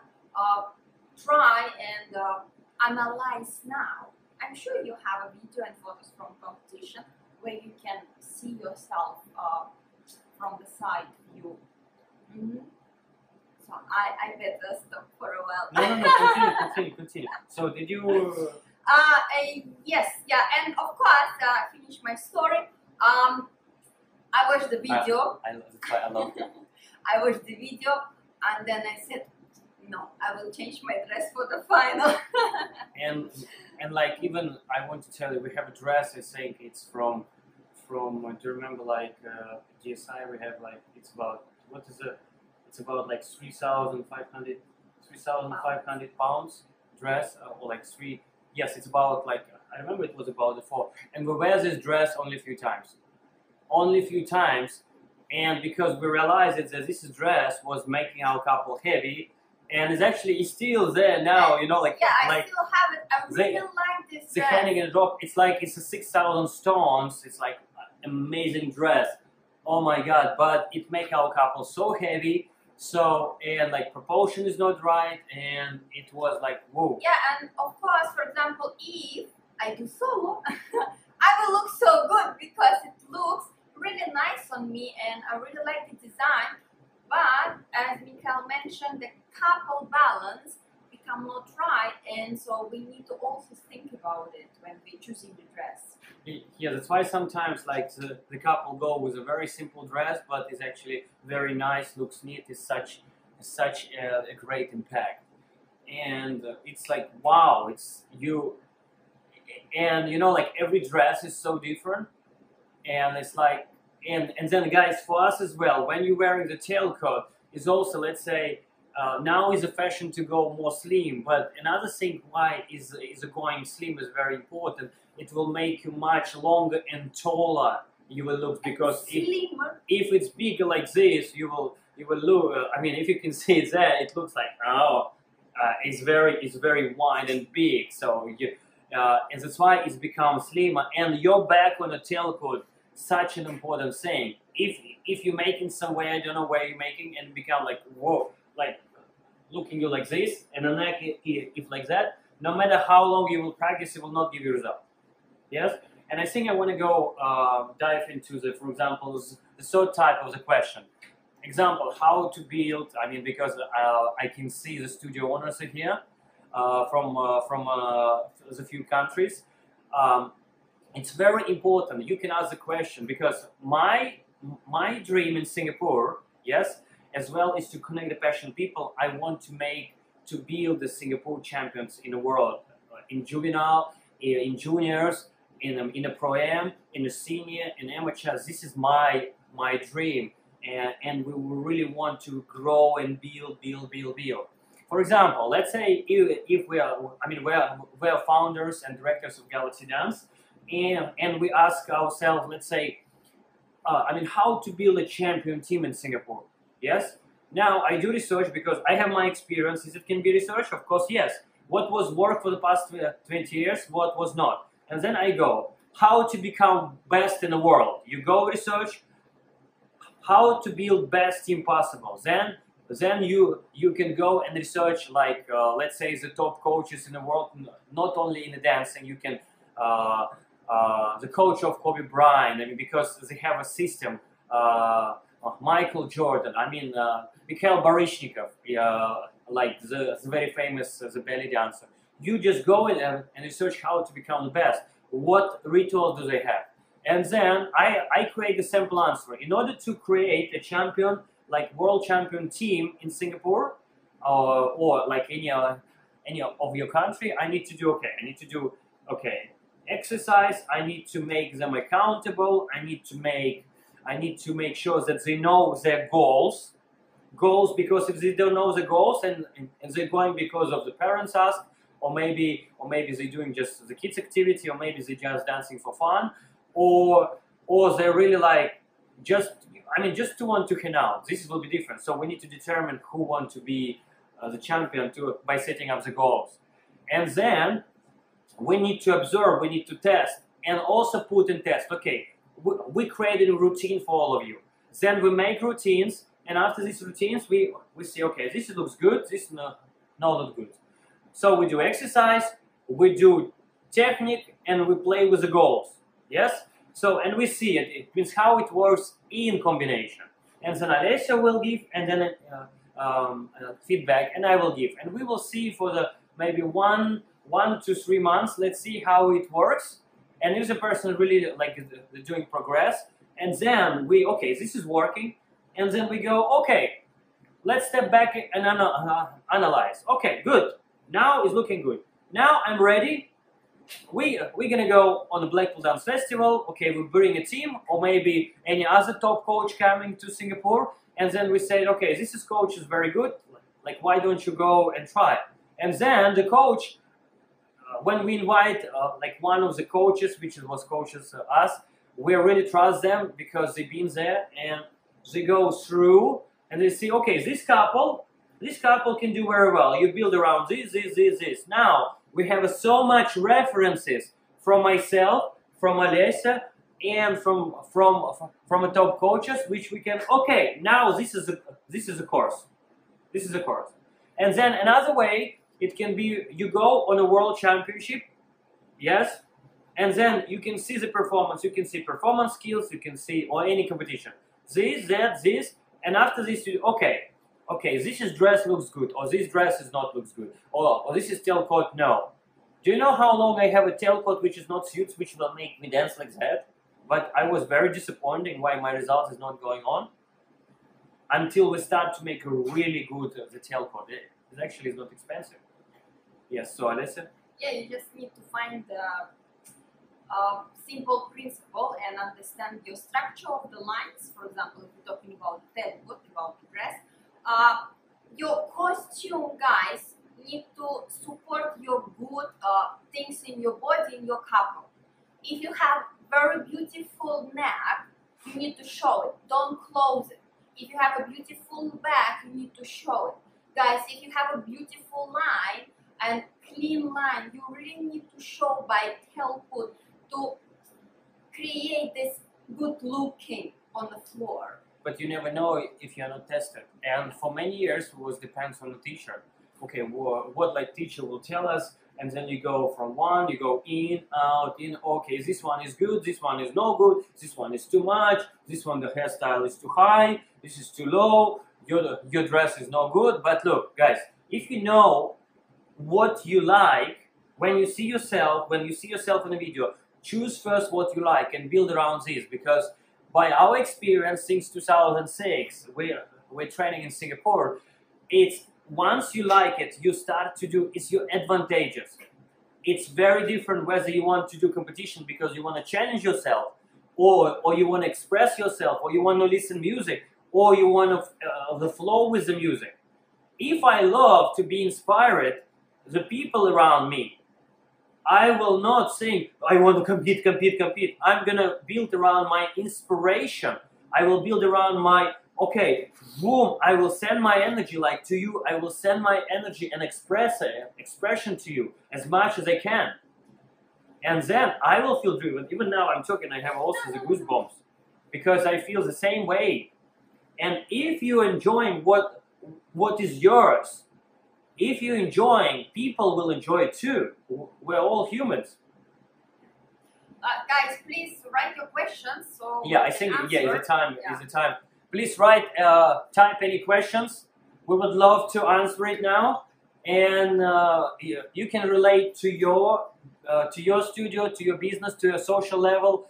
try and analyze now. I'm sure you have a video and photos from competition where you can see yourself from the side view. So I better stop for a while. No, continue. So did you... Yes, yeah, and of course, finish my story. I watched the video. I love that. I watched the video, and then I said, no, I will change my dress for the final. and like, even I want to tell you, we have a dress. I think it's from do you remember, like GSI? We have like, it's about, what is it? It's about like 3,500 pounds dress, or like yes, it's about like, I remember it was about the 4. And we wear this dress only a few times. And because we realized that this dress was making our couple heavy, and it's still there now, you know, like, yeah, I like, still have it. I really like this the dress. handing and drop, it's like, it's a 6,000 stones. It's like amazing dress. Oh my God, but it make our couple so heavy. So, and like, proportion is not right, and it was like, whoa. Yeah, and of course, for example, if I do solo, I will look so good because it looks really nice on me, and I really like the design. But as Mikhail mentioned, the couple balance become not right, and so we need to also think about it when we're choosing the dress. Yeah, that's why sometimes like the couple go with a very simple dress, but it's actually very nice, looks neat, is such a great impact. And it's like, wow, it's you, and you know, like, every dress is so different, and it's like, and then guys, for us as well, when you're wearing the tailcoat, is also, let's say, now is a fashion to go more slim, but another thing why is going slim is very important. It will make you much longer and taller. You will look, because if it's bigger like this, you will look. I mean, if you can see it there, it looks like, oh, it's very wide and big. So you, and that's why it's become slimmer. And your back on a tailcoat, such an important thing. If you're making somewhere, I don't know where you're making, and become like, whoa, like looking you like this, and the neck if like that, no matter how long you will practice, it will not give you result. Yes, and I think I want to go dive into the, for example, the third type of the question. Example, how to build. I mean, because I can see the studio owners are here from the few countries. It's very important. You can ask the question, because my dream in Singapore, yes, as well, is to connect the passionate people. I want to build the Singapore champions in the world, in juvenile, in juniors, in a pro-am, in a senior, in amateurs. This is my dream, and we really want to grow and build. For example, let's say if we are, I mean, we are founders and directors of Galaxy Dance, and we ask ourselves, let's say, I mean, how to build a champion team in Singapore. Yes. Now I do research because I have my experiences. It can be research, of course. Yes. What was work for the past 20 years? What was not? And then I go, how to become best in the world. You go research how to build best team possible. Then you can go and research, like let's say the top coaches in the world, not only in the dancing. You can the coach of Kobe Bryant. I mean, because they have a system. Michael Jordan. I mean, Mikhail Baryshnikov, like the very famous the belly dancer. You just go in and research how to become the best. What ritual do they have? And then I create a simple answer. In order to create a champion, like world champion team in Singapore, or like any of your country, I need to do exercise. I need to make them accountable. I need to make sure that they know their goals, because if they don't know the goals and they're going because of the parents ask, or maybe they're doing just the kids activity, or maybe they're just dancing for fun, or they're really like just to want to hang out. This will be different. So we need to determine who want to be the champion by setting up the goals, and then we need to observe, we need to test, and also put in test. Okay, we created a routine for all of you. Then we make routines, and after these routines, we see, okay, this looks good, this not good. So we do exercise, we do technique, and we play with the goals. Yes? So, and we see it. It means how it works in combination. And then Alessia will give, and then feedback, and I will give. And we will see for the maybe 1 to 3 months. Let's see how it works. And if the person really like doing progress, and then okay, this is working, and then we go, okay, let's step back and analyze. Okay, good. Now it's looking good. Now I'm ready. We're gonna go on the Blackpool Dance Festival. Okay, we bring a team, or maybe any other top coach coming to Singapore, and then we say, okay, this coach is very good. Like, why don't you go and try? And then the coach, when we invite like one of the coaches, which was coaches us, we really trust them because they've been there, and they go through and they see, okay, this couple can do very well. You build around this. Now we have so much references from myself, from Alessia, and from a top coaches, which we can. Okay, now this is a course. This is a course, and then another way. It can be you go on a world championship, yes, and then you can see the performance. You can see performance skills. You can see or any competition. This, and after this, okay, this dress looks good, or this dress is not looks good, or this is tailcoat. No, do you know how long I have a tailcoat which is not suits, which will make me dance like that? But I was very disappointed why my result is not going on until we start to make a really good the tailcoat. It actually is not expensive. Yes, so Alessia? Yeah, you just need to find the simple principle and understand your structure of the lines. For example, if you're talking about tailcoat, about the dress, your costume, guys, need to support your good things in your body, in your couple. If you have very beautiful neck, you need to show it. Don't close it. If you have a beautiful back, you need to show it. Guys, if you have a beautiful line and clean line, you really need to show by tailcoat to create this good looking on the floor. But you never know if you're not tested. And for many years, it was depends on the teacher. Okay, what like teacher will tell us, and then you go from one, you go in, out, in. Okay, this one is good, this one is no good, this one is too much, this one the hairstyle is too high, this is too low, your dress is no good. But look, guys, if you know what you like, when you see yourself in a video, choose first what you like and build around this, because by our experience since 2006, we're training in Singapore, once you like it, you start to do, it's your advantageous. It's very different whether you want to do competition because you want to challenge yourself, or you want to express yourself, or you want to listen music, or you want to the flow with the music. If I love to be inspired, the people around me, I will not think, I want to compete, compete, compete. I'm going to build around my inspiration. I will build around my, okay, boom, I will send my energy like to you. I will send my energy and expression to you as much as I can. And then I will feel driven. Even now I'm talking, I have also the goosebumps because I feel the same way. And if you're enjoying what is yours, if you're enjoying, people will enjoy it too. We're all humans. Guys, please write your questions. So yeah, I think answer. is the time. Yeah. Is the time. Please write, type any questions. We would love to answer it now, and you can relate to your studio, to your business, to your social level.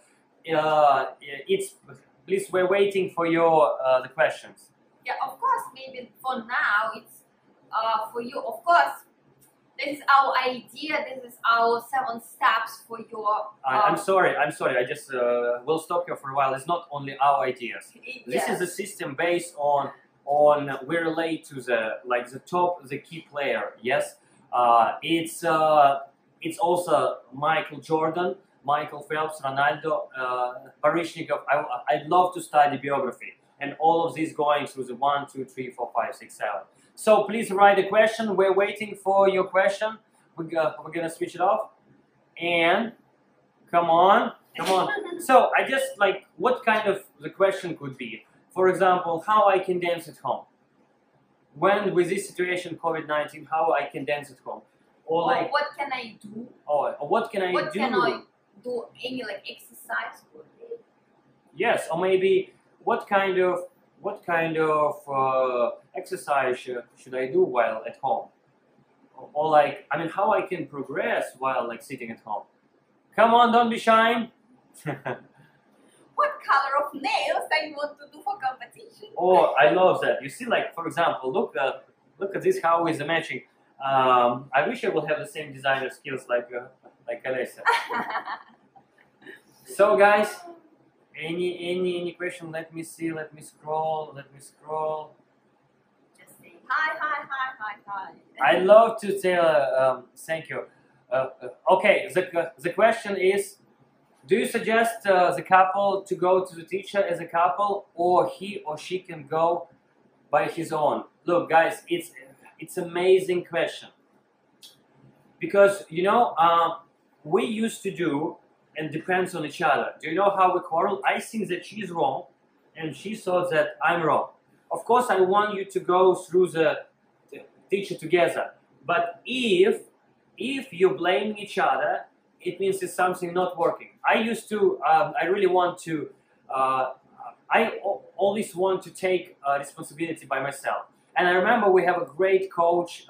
Please, we're waiting for your the questions. Yeah, of course. Maybe for now it's for you. Of course, this is our idea. This is our 7 steps for your. I'm sorry. I just will stop here for a while. It's not only our ideas. Yes. This is a system based on we relate to the key player. Yes, it's also Michael Jordan, Michael Phelps, Ronaldo, Baryshnikov. I'd love to study biography and all of these going through the 1, 2, 3, 4, 5, 6, 7. So please write a question. We're waiting for your question. We're gonna switch it off. And come on. So I just like, what kind of the question could be? For example, how I can dance at home. When with this situation, COVID-19, how I can dance at home. Or like, what can I do? or what can I do? What can I do? Any like exercise? Yes, or maybe what kind of exercise should I do while at home? Or like, I mean, how I can progress while like sitting at home. Come on, don't be shy. What color of nails I want to do for competition? Oh, I love that. You see, like, for example, look at this, how is the matching. I wish I will have the same designer skills like Alessa. So guys, any question? Let me see. Let me scroll. Just say hi. I love to tell. Thank you. Okay. The question is: do you suggest the couple to go to the teacher as a couple, or he or she can go by his own? Look, guys, it's amazing question because we used to do. And depends on each other. Do you know how we quarrel? I think that she's wrong, and she thought that I'm wrong. Of course, I want you to go through the teacher together. But if you're blaming each other, it means it's something not working. I used to. I really want to. I always want to take responsibility by myself. And I remember we have a great coach.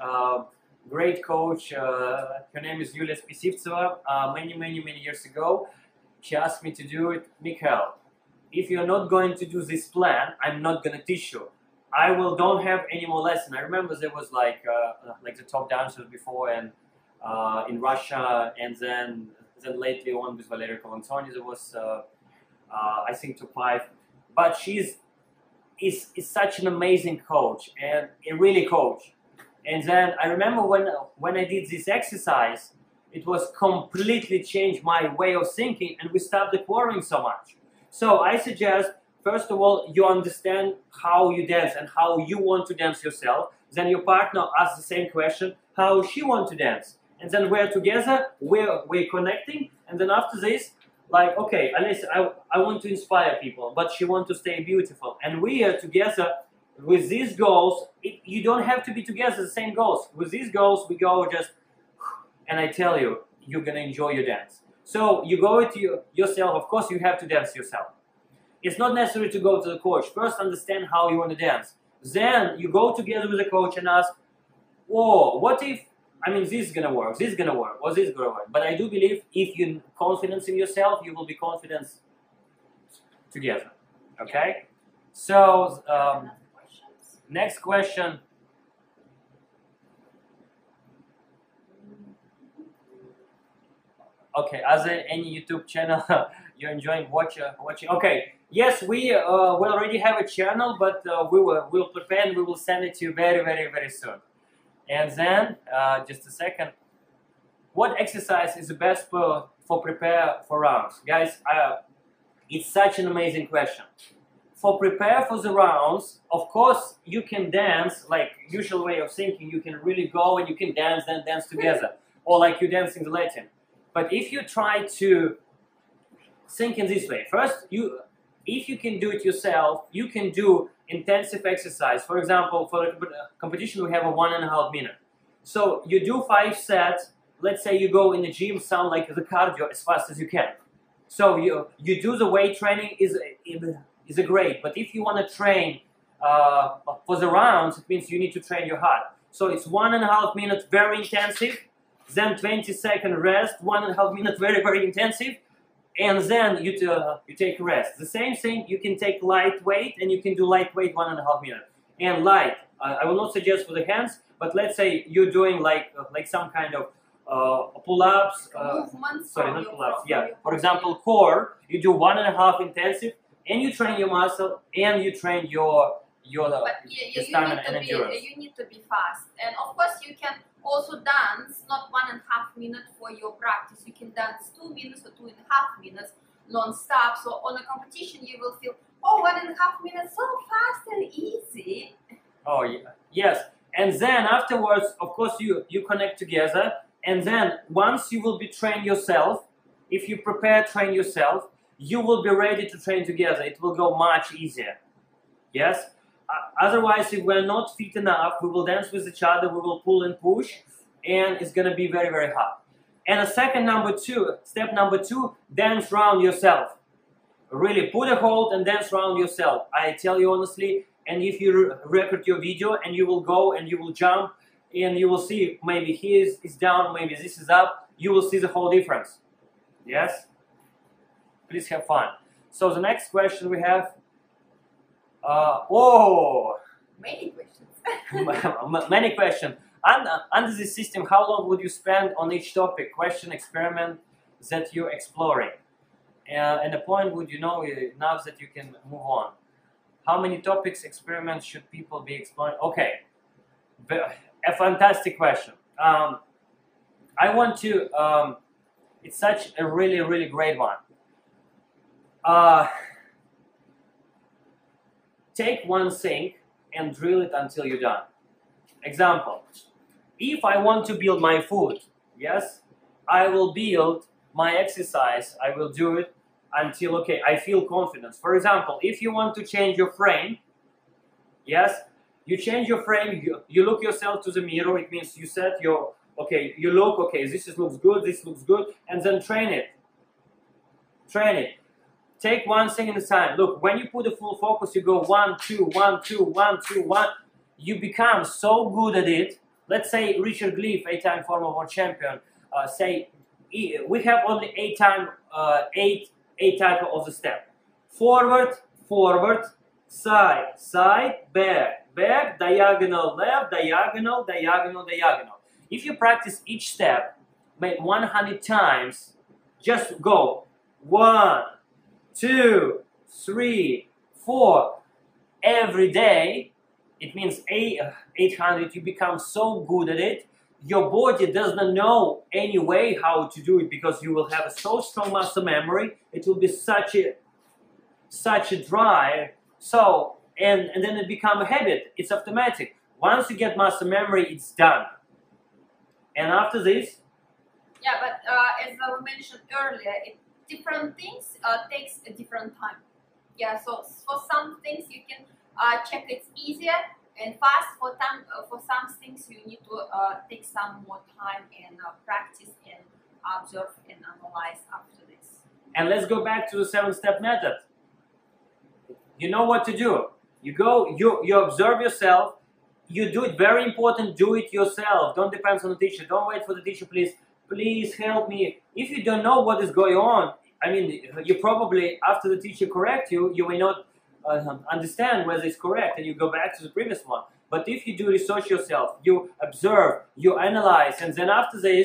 Her name is Yulia Spisivtseva. Many years ago, she asked me to do it. Mikhail, if you're not going to do this plan, I'm not going to teach you. Don't have any more lesson. I remember there was like the top dancers before and in Russia, and then lately on with Valeria Kolantoni there was I think top 5. But she's such an amazing coach and a really coach. And then I remember when I did this exercise, it was completely changed my way of thinking, and we stopped quarreling so much. So I suggest, first of all, you understand how you dance and how you want to dance yourself. Then your partner asks the same question, how she wants to dance. And then we're together, we're connecting, and then after this, like, okay, Alessa, I want to inspire people, but she wants to stay beautiful. And we are together with these goals. You don't have to be together the same goals. With these goals, we go just, and I tell you, you're going to enjoy your dance. So you go to yourself. Of course, you have to dance yourself. It's not necessary to go to the coach. First, understand how you want to dance. Then you go together with the coach and ask, oh, what if, this is going to work, this is going to work, or this is going to work. But I do believe if you're confident in yourself, you will be confident together. Okay? So, next question. Okay, as any YouTube channel you're enjoying watching. Okay, yes, we already have a channel, but we'll prepare and we will send it to you very soon. And then just a second, what exercise is the best for prepare for rounds, guys? It's such an amazing question. For prepare for the rounds, of course, you can dance like usual way of thinking. You can really go and you can dance, then dance together, or like you dance in the Latin. But if you try to think in this way, first, if you can do it yourself, you can do intensive exercise. For example, for the competition, we have a 1.5 minute. So you do 5 sets. Let's say you go in the gym, sound like the cardio as fast as you can. So you do the weight training is a great, but if you want to train for the rounds, it means you need to train your heart. So it's 1.5 minutes very intensive, then 20-second rest, 1.5 minutes very intensive, and then you take a rest. The same thing, you can take lightweight and you can do lightweight 1.5 minutes. And light, I will not suggest for the hands, but let's say you're doing like some kind of pull-ups, sorry, not pull-ups, yeah. For example, core, you do 1.5 intensive, and you train your muscle, and you train your stamina and endurance. You need to be fast, and of course you can also dance not 1.5 minutes for your practice. You can dance 2 minutes or 2.5 minutes non-stop. So on a competition, you will feel, oh, 1.5 minutes so fast and easy. Oh yeah, yes. And then afterwards, of course, you connect together. And then once you will be trained yourself, if you prepare, train yourself, you will be ready to train together. It will go much easier. Yes? Otherwise, if we're not fit enough, we will dance with each other, we will pull and push, and it's going to be very hard. And a step number two, dance round yourself. Really put a hold and dance round yourself. I tell you honestly, and if you record your video and you will go and you will jump, and you will see maybe here is down, maybe this is up, you will see the whole difference. Yes? Please have fun. So the next question we have, many questions. Many questions. Under this system, how long would you spend on each topic, question, experiment that you're exploring? And the point would you know enough that you can move on? How many topics, experiments should people be exploring? Okay. A fantastic question. I want to, it's such a really great one. Take one thing and drill it until you're done. Example, if I want to build my food, yes, I will build my exercise, I will do it until, okay, I feel confidence. For example, if you want to change your frame, yes, you change your frame, you look yourself to the mirror, it means you set your, okay, you look, okay, this looks good, and then train it. Train it. Take one thing at a time. Look, when you put the full focus, you go 1, 2, 1, 2, 1, 2, 1. You become so good at it. Let's say Richard Gleave, 8-time Formula 1 champion, say, we have only 8 type of the step. Forward, forward, side, side, back, back, diagonal, left, diagonal, diagonal, diagonal. If you practice each step, make 100 times, just go 1, 2, 3, 4 every day. It means 800. You become so good at it. Your body does not know any way how to do it because you will have a so strong muscle memory. It will be such a drive. So and then it become a habit. It's automatic. Once you get muscle memory, it's done. And after this. Yeah, but as we mentioned earlier, different things takes a different time. Yeah, so for some things you can check it's easier and fast. For some things you need to take some more time and practice and observe and analyze after this. And let's go back to the 7-step method. You know what to do. You go, you observe yourself. You do it. Very important. Do it yourself. Don't depend on the teacher. Don't wait for the teacher. Please help me. If you don't know what is going on, I mean, you probably, after the teacher correct you, you may not understand whether it's correct and you go back to the previous one. But if you do research yourself, you observe, you analyze, and then after this,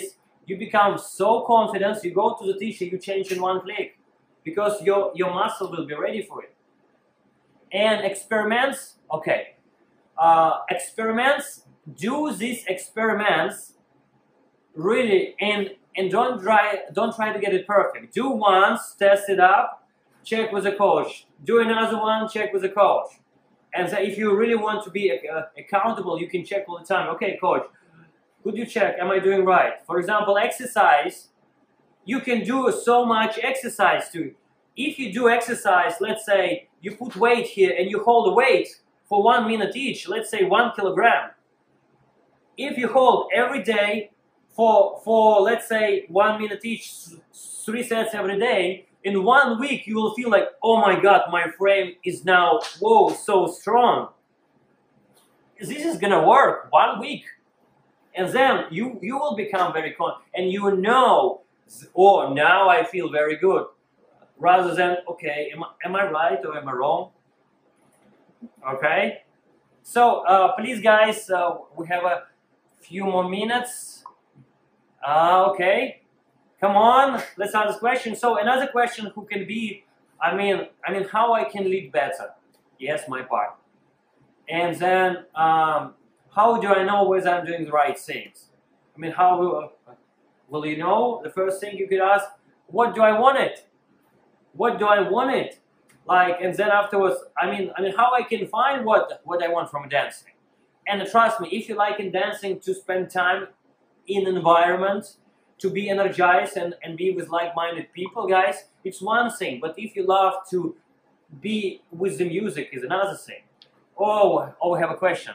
you become so confident, you go to the teacher, you change in one click because your muscle will be ready for it. And experiments, okay. Experiments, do these experiments really, and don't try to get it perfect. Do once, test it up, check with the coach. Do another one, check with the coach. And so if you really want to be accountable, you can check all the time. Okay, coach, could you check, am I doing right? For example, exercise, you can do so much exercise too. If you do exercise, let's say you put weight here and you hold the weight for 1 minute each, let's say 1 kilogram. If you hold every day for let's say 1 minute each, 3 sets every day, in 1 week you will feel like, oh my God, my frame is now, whoa, so strong. This is gonna work 1 week. And then you will become very confident and you know, oh, now I feel very good. Rather than, okay, am I right or am I wrong? Okay? So, please guys, we have a few more minutes. Okay. Come on, let's answer this question. So another question who can be, I mean, how I can lead better? Yes, my part. And then, how do I know whether I'm doing the right things? I mean, how will you know? The first thing you could ask, what do I want it? What do I want it? Like, and then afterwards, I mean, how I can find what I want from dancing. And trust me, if you like in dancing to spend time in environment, to be energized and be with like-minded people, guys, it's one thing. But if you love to be with the music is another thing. Oh, we have a question.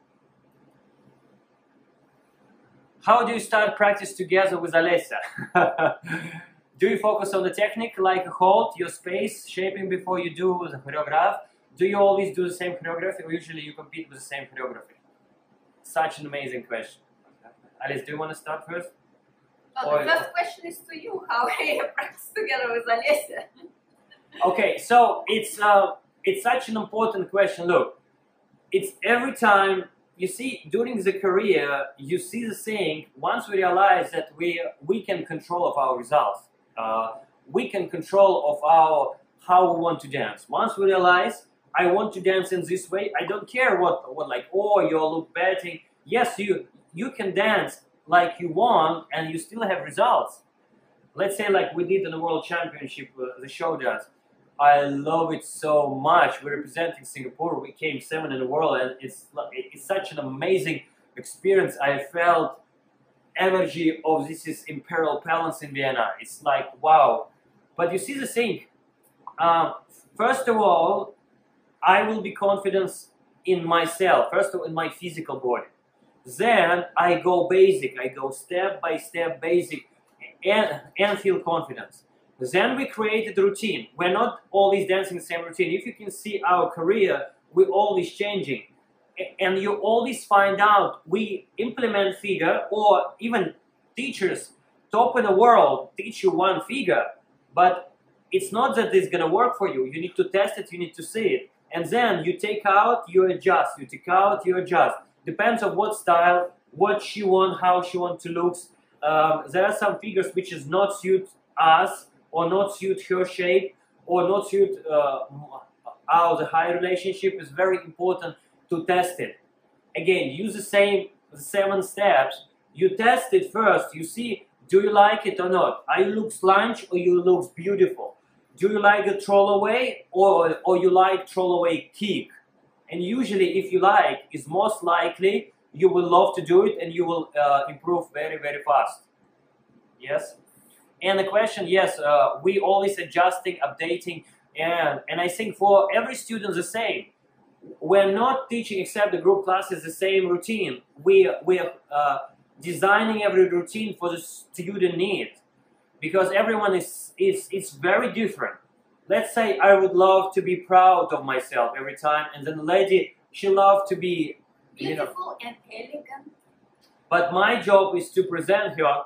How do you start practice together with Alessia? Do you focus on the technique, like a hold, your space, shaping before you do the choreograph? Do you always do the same choreography, or usually you compete with the same choreography? Such an amazing question. Alice, do you want to start first? No, the first question is to you. How you practice together with Alessia? Okay, so it's such an important question. Look, it's every time you see during the career, you see the thing. Once we realize that we can control of our results, we can control of how we want to dance. Once we realize I want to dance in this way, I don't care what like, oh, you look betting. Yes, you can dance like you want and you still have results. Let's say like we did in the World Championship, the show dance. I love it so much. We're representing Singapore. We came 7 in the world, and it's such an amazing experience. I felt energy of this is Imperial Palace in Vienna. It's like, wow. But you see the thing. First of all, I will be confident in myself. First of all, in my physical body. Then I go basic. I go step by step basic and feel confidence. Then we created a routine. We're not always dancing the same routine. If you can see our career, we're always changing. And you always find out, we implement figure, or even teachers, top in the world, teach you one figure, but it's not that it's going to work for you. You need to test it, you need to see it. And then you take out, you adjust. You take out, you adjust. Depends on what style, what she want, how she want to look. There are some figures which is not suit us, or not suit her shape, or not suit the high relationship. Is very important to test it. Again, use the same 7 steps. You test it first. You see, do you like it or not? Are you look lunge or you look beautiful? Do you like a troll away or you like troll away kick? And usually, if you like, is most likely you will love to do it and you will improve very, very fast. Yes? And the question, yes, we always adjusting, updating, and I think for every student the same. We're not teaching, except the group classes, the same routine. We're designing every routine for the student need, because everyone is very different. Let's say I would love to be proud of myself every time, and then the lady, she loves to be beautiful and elegant. But my job is to present her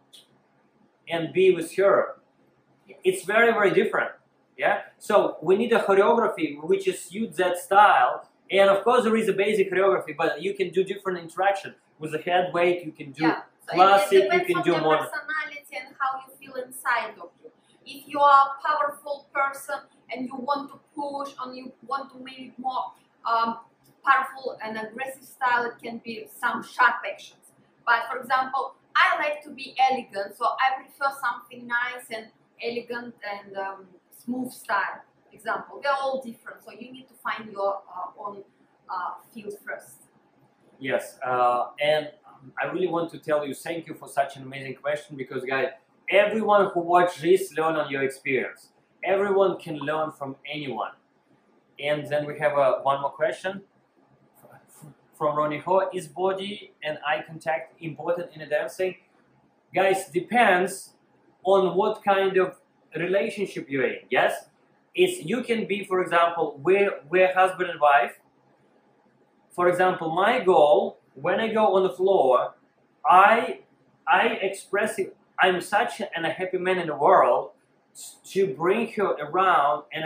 and be with her. It's very, very different. Yeah. So we need a choreography which suits that style, and of course there is a basic choreography, but you can do different interaction with the head weight. You can do So classic, it depends you can on do your more. personality and how you feel inside of you. If you are a powerful person and you want to push and you want to make it more powerful and aggressive style, it can be some sharp actions. But for example, I like to be elegant, so I prefer something nice and elegant and smooth style. Example, they're all different, so you need to find your own field first. Yes, and I really want to tell you thank you for such an amazing question, because guys, everyone who watch this learn on your experience. Everyone can learn from anyone. And then we have one more question from Ronnie Ho. Is body and eye contact important in a dancing? Guys, depends on what kind of relationship you're in. Yes, you can be, for example, we're husband and wife. For example, my goal when I go on the floor, I express it. I'm such a happy man in the world to bring her around, and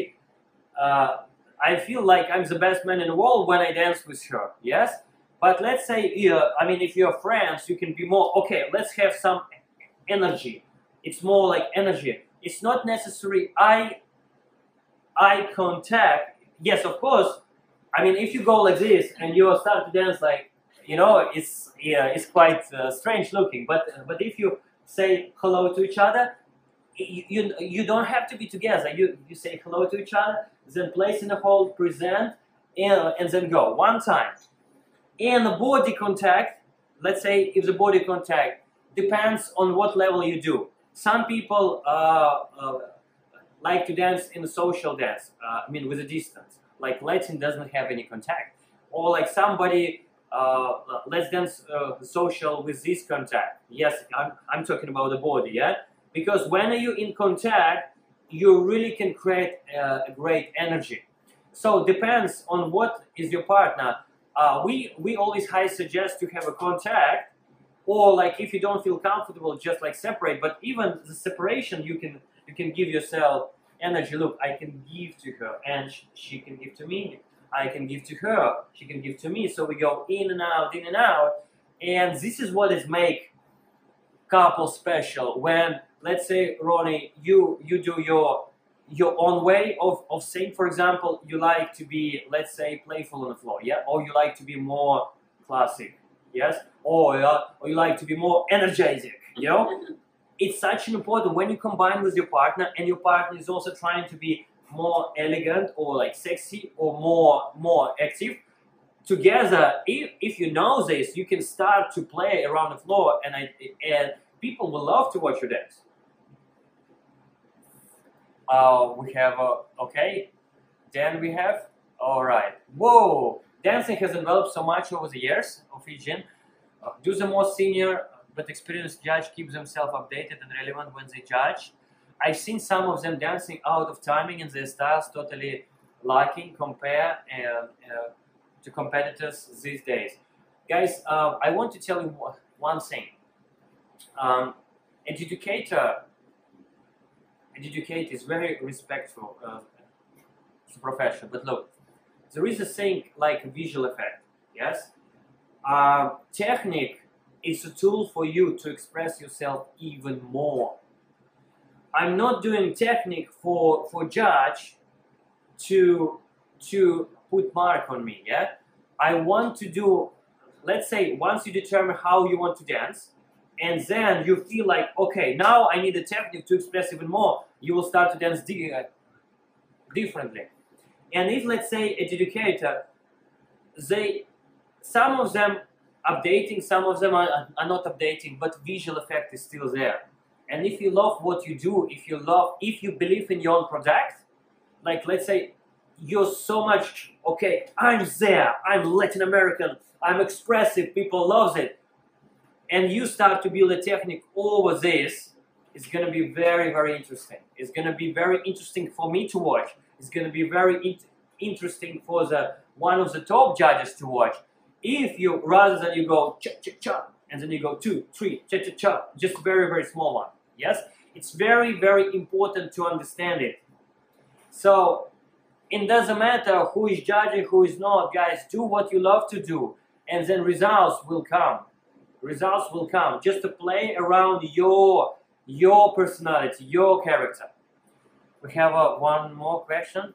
I feel like I'm the best man in the world when I dance with her. Yes, but let's say I mean, if you're friends, you can be more okay. Let's have some energy. It's more like energy. It's not necessary eye contact. Yes, of course. I mean, if you go like this and you start to dance like, it's quite strange looking. But if you say hello to each other, you don't have to be together. You say hello to each other, then place in a hold, present, and then go one time. And the body contact. Let's say if the body contact depends on what level you do. Some people like to dance in a social dance. I mean, with a distance. Like Latin doesn't have any contact, or like somebody let's dance social with this contact. Yes, I'm talking about the body, yeah, because when you're in contact, you really can create a great energy. So depends on what is your partner. We always high suggest to have a contact, or like if you don't feel comfortable, just like separate. But even the separation, you can give yourself energy. Look, I can give to her, and she can give to me. I can give to her, she can give to me. So we go in and out, and this is what is make couple special. When, let's say, Ronnie, you do your own way of saying, for example, you like to be, let's say, playful on the floor, yeah, or you like to be more classic, yes, or you like to be more energetic, you know. It's such an important when you combine with your partner, and your partner is also trying to be more elegant or like sexy or more active. Together, if you know this, you can start to play around the floor, and people will love to watch you dance. We have okay. Then we have all right. Whoa! Dancing has developed so much over the years of Fijian. Do the more senior but experienced judge keep themselves updated and relevant when they judge? I've seen some of them dancing out of timing and their styles totally lacking compare to competitors these days. Guys, I want to tell you one thing. An educator is very respectful profession, but look, there is a thing like visual effect, yes? Technique is a tool for you to express yourself even more. I'm not doing technique for judge to put mark on me, yeah? I want to do, let's say, once you determine how you want to dance, and then you feel like, okay, now I need a technique to express even more, you will start to dance differently. And if, let's say, a educator, some of them updating, some of them are not updating, but visual effect is still there. And if you love what you do, if you believe in your own product, like let's say you're so much, okay, I'm there, I'm Latin American, I'm expressive, people love it, and you start to build a technique over this, it's going to be very, very interesting. It's going to be very interesting for me to watch. It's going to be very interesting for one of the top judges to watch. If you, rather than you go cha-cha-cha, and then you go 2, 3, cha-cha-cha, just very, very small one. Yes? It's very, very important to understand it. So, it doesn't matter who is judging, who is not, guys, do what you love to do, and then results will come. results will come. Just to play around your personality, your character. We have one more question.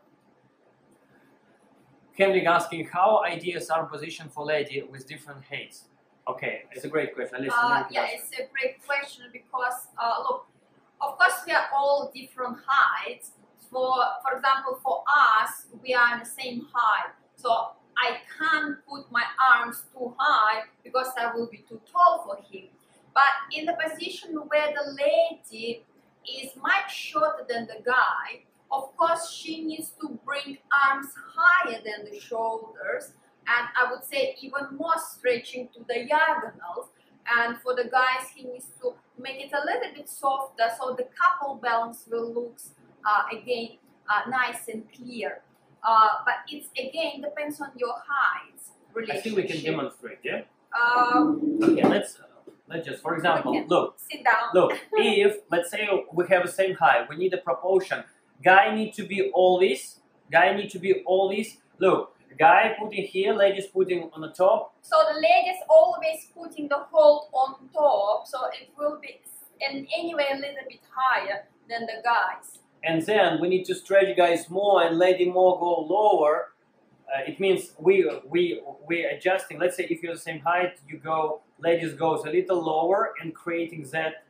Henrik asking how ideas are positioned for lady with different heights. Okay, it's a great question. Listen, yeah, it's a great question because look, of course we are all different heights. For example, for us, we are in the same height. So I can't put my arms too high because I will be too tall for him. But in the position where the lady is much shorter than the guy, of course she needs to bring arms higher than the shoulders, and I would say even more stretching to the diagonals. And for the guys, he needs to make it a little bit softer so the couple balance will look again nice and clear. But it's again depends on your height. I think we can demonstrate, yeah? Okay, let's just, for example, look. Sit down. Look, if, let's say we have the same height, we need a proportion. Guy need to be all this, guy need to be all this. Look, guy putting here, ladies putting on the top. So the ladies always putting the hold on top, so it will be in anyway a little bit higher than the guys. And then we need to stretch guys more and lady more go lower. It means we adjusting. Let's say if you're the same height, you go, ladies goes a little lower and creating that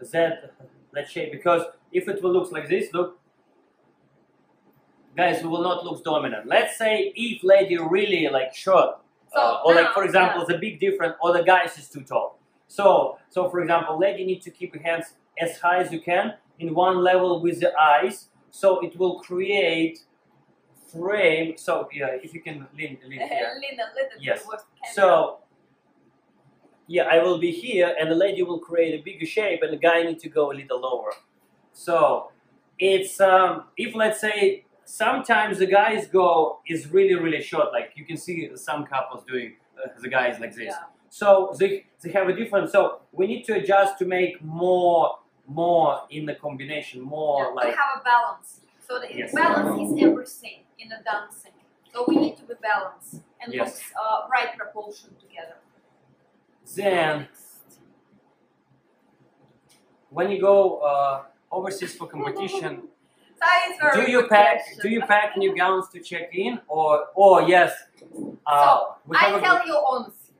shape. Because if it will look like this, look, guys, we will not look dominant. Let's say if lady really like short, so or like for example the big difference, or the guys is too tall. So for example, lady need to keep your hands as high as you can in one level with the eyes, so it will create frame. So yeah, if you can lean here. Lean a little yes. bit. So yeah, I will be here, and the lady will create a bigger shape, and the guy need to go a little lower. So it's if let's say sometimes the guys go is really short, like you can see some couples doing the guys like this. Yeah. So they have a different. So we need to adjust to make more in the combination, more like to have a balance. So the yes. balance is everything in the dancing. So we need to be balanced and yes. look right proportion together. Then when you go overseas for competition, do you pack new gowns to check in, or yes? So I tell you honestly.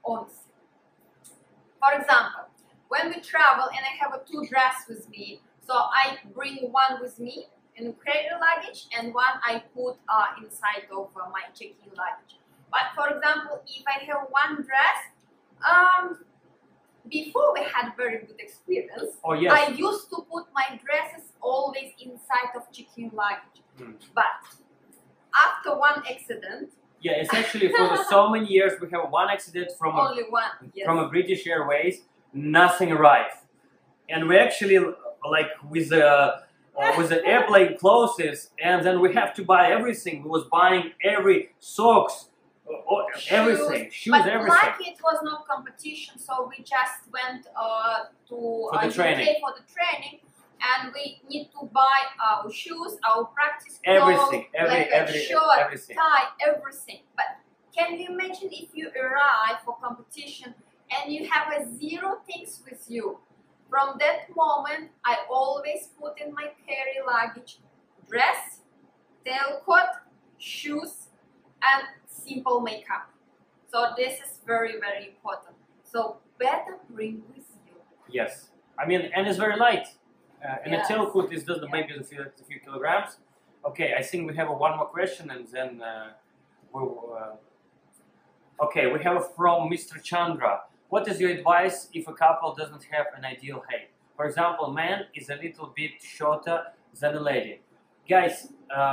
For example, when we travel and I have two dresses with me, so I bring one with me in carry luggage and one I put inside of my check-in luggage. But for example, if I have one dress, before we had very good experience, oh, yes. I used to put my dresses always inside of check-in luggage. But after one accident, yeah, it's actually for so many years we have one accident from only one, yes. from a British Airways, nothing arrived, and we actually like with the airplane closes, and then we have to buy everything. We was buying every socks, everything, shoes, but everything. Lucky it was not competition, so we just went to for the training. for the training, and we need to buy our shoes, our practice clothes, everything, shirt, everything. tie, everything. But can you imagine if you arrive for competition and you have zero things with you? From that moment, I always put in my carry luggage dress, tailcoat, shoes, and simple makeup. So this is very important. So better bring with you. Yes, I mean, and it's very light. And yes. the tailcoat is just maybe a few kilograms. Okay, I think we have one more question, and then we'll. Okay, we have from Mr. Chandra. What is your advice if a couple doesn't have an ideal height? For example, man is a little bit shorter than a lady. Guys,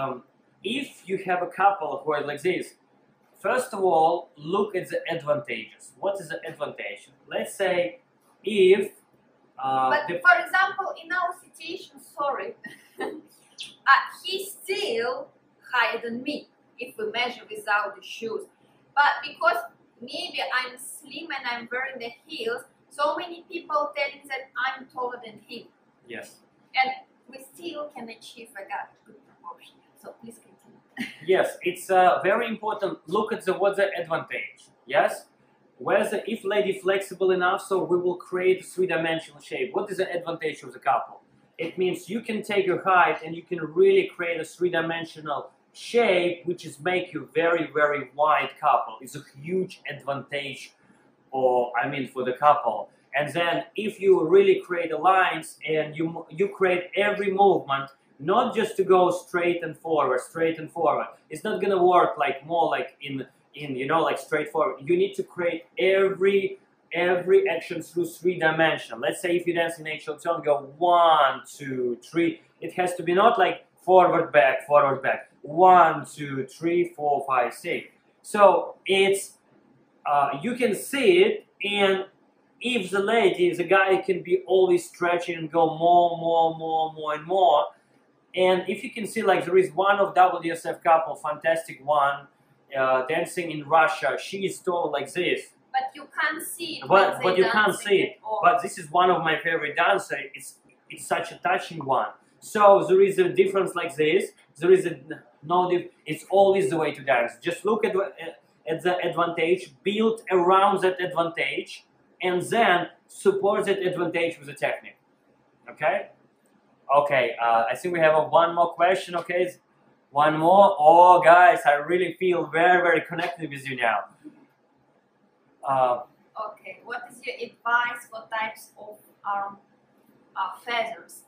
if you have a couple who are like this, first of all, look at the advantages. What is the advantage? Let's say if... but for example, in our situation, sorry, he's still higher than me if we measure without the shoes. But because maybe I'm slim and I'm wearing the heels, so many people telling that I'm taller than him. Yes. And we still can achieve a good proportion. So please continue. Yes, it's very important. Look at what's the advantage. Yes. whether if lady flexible enough, so we will create a three-dimensional shape. What is the advantage of the couple? It means you can take your height and you can really create a three-dimensional shape, which is make you very, very wide couple. It's a huge advantage, or I mean, for the couple. And then if you really create the lines and you create every movement, not just to go straight and forward. It's not gonna work like more like in you know, like straightforward. You need to create every action through three-dimensional. Let's say if you dance in HL tone, go 1, 2, 3. It has to be not like forward, back, 1, 2, 3, 4, 5, 6. So it's you can see it, and if the guy can be always stretching and go more and more. And if you can see, like there is one of WDSF couple, fantastic one, dancing in Russia. She is tall like this. But you can't see it. But you can't see it. But this is one of my favorite dancers. It's such a touching one. So there is a difference like this. There is it's always the way to dance. Just look at the advantage, build around that advantage, and then support that advantage with a technique. Okay? Okay, I think we have one more question, okay? One more. Oh, guys, I really feel very, very connected with you now. Okay, what is your advice for types of feathers?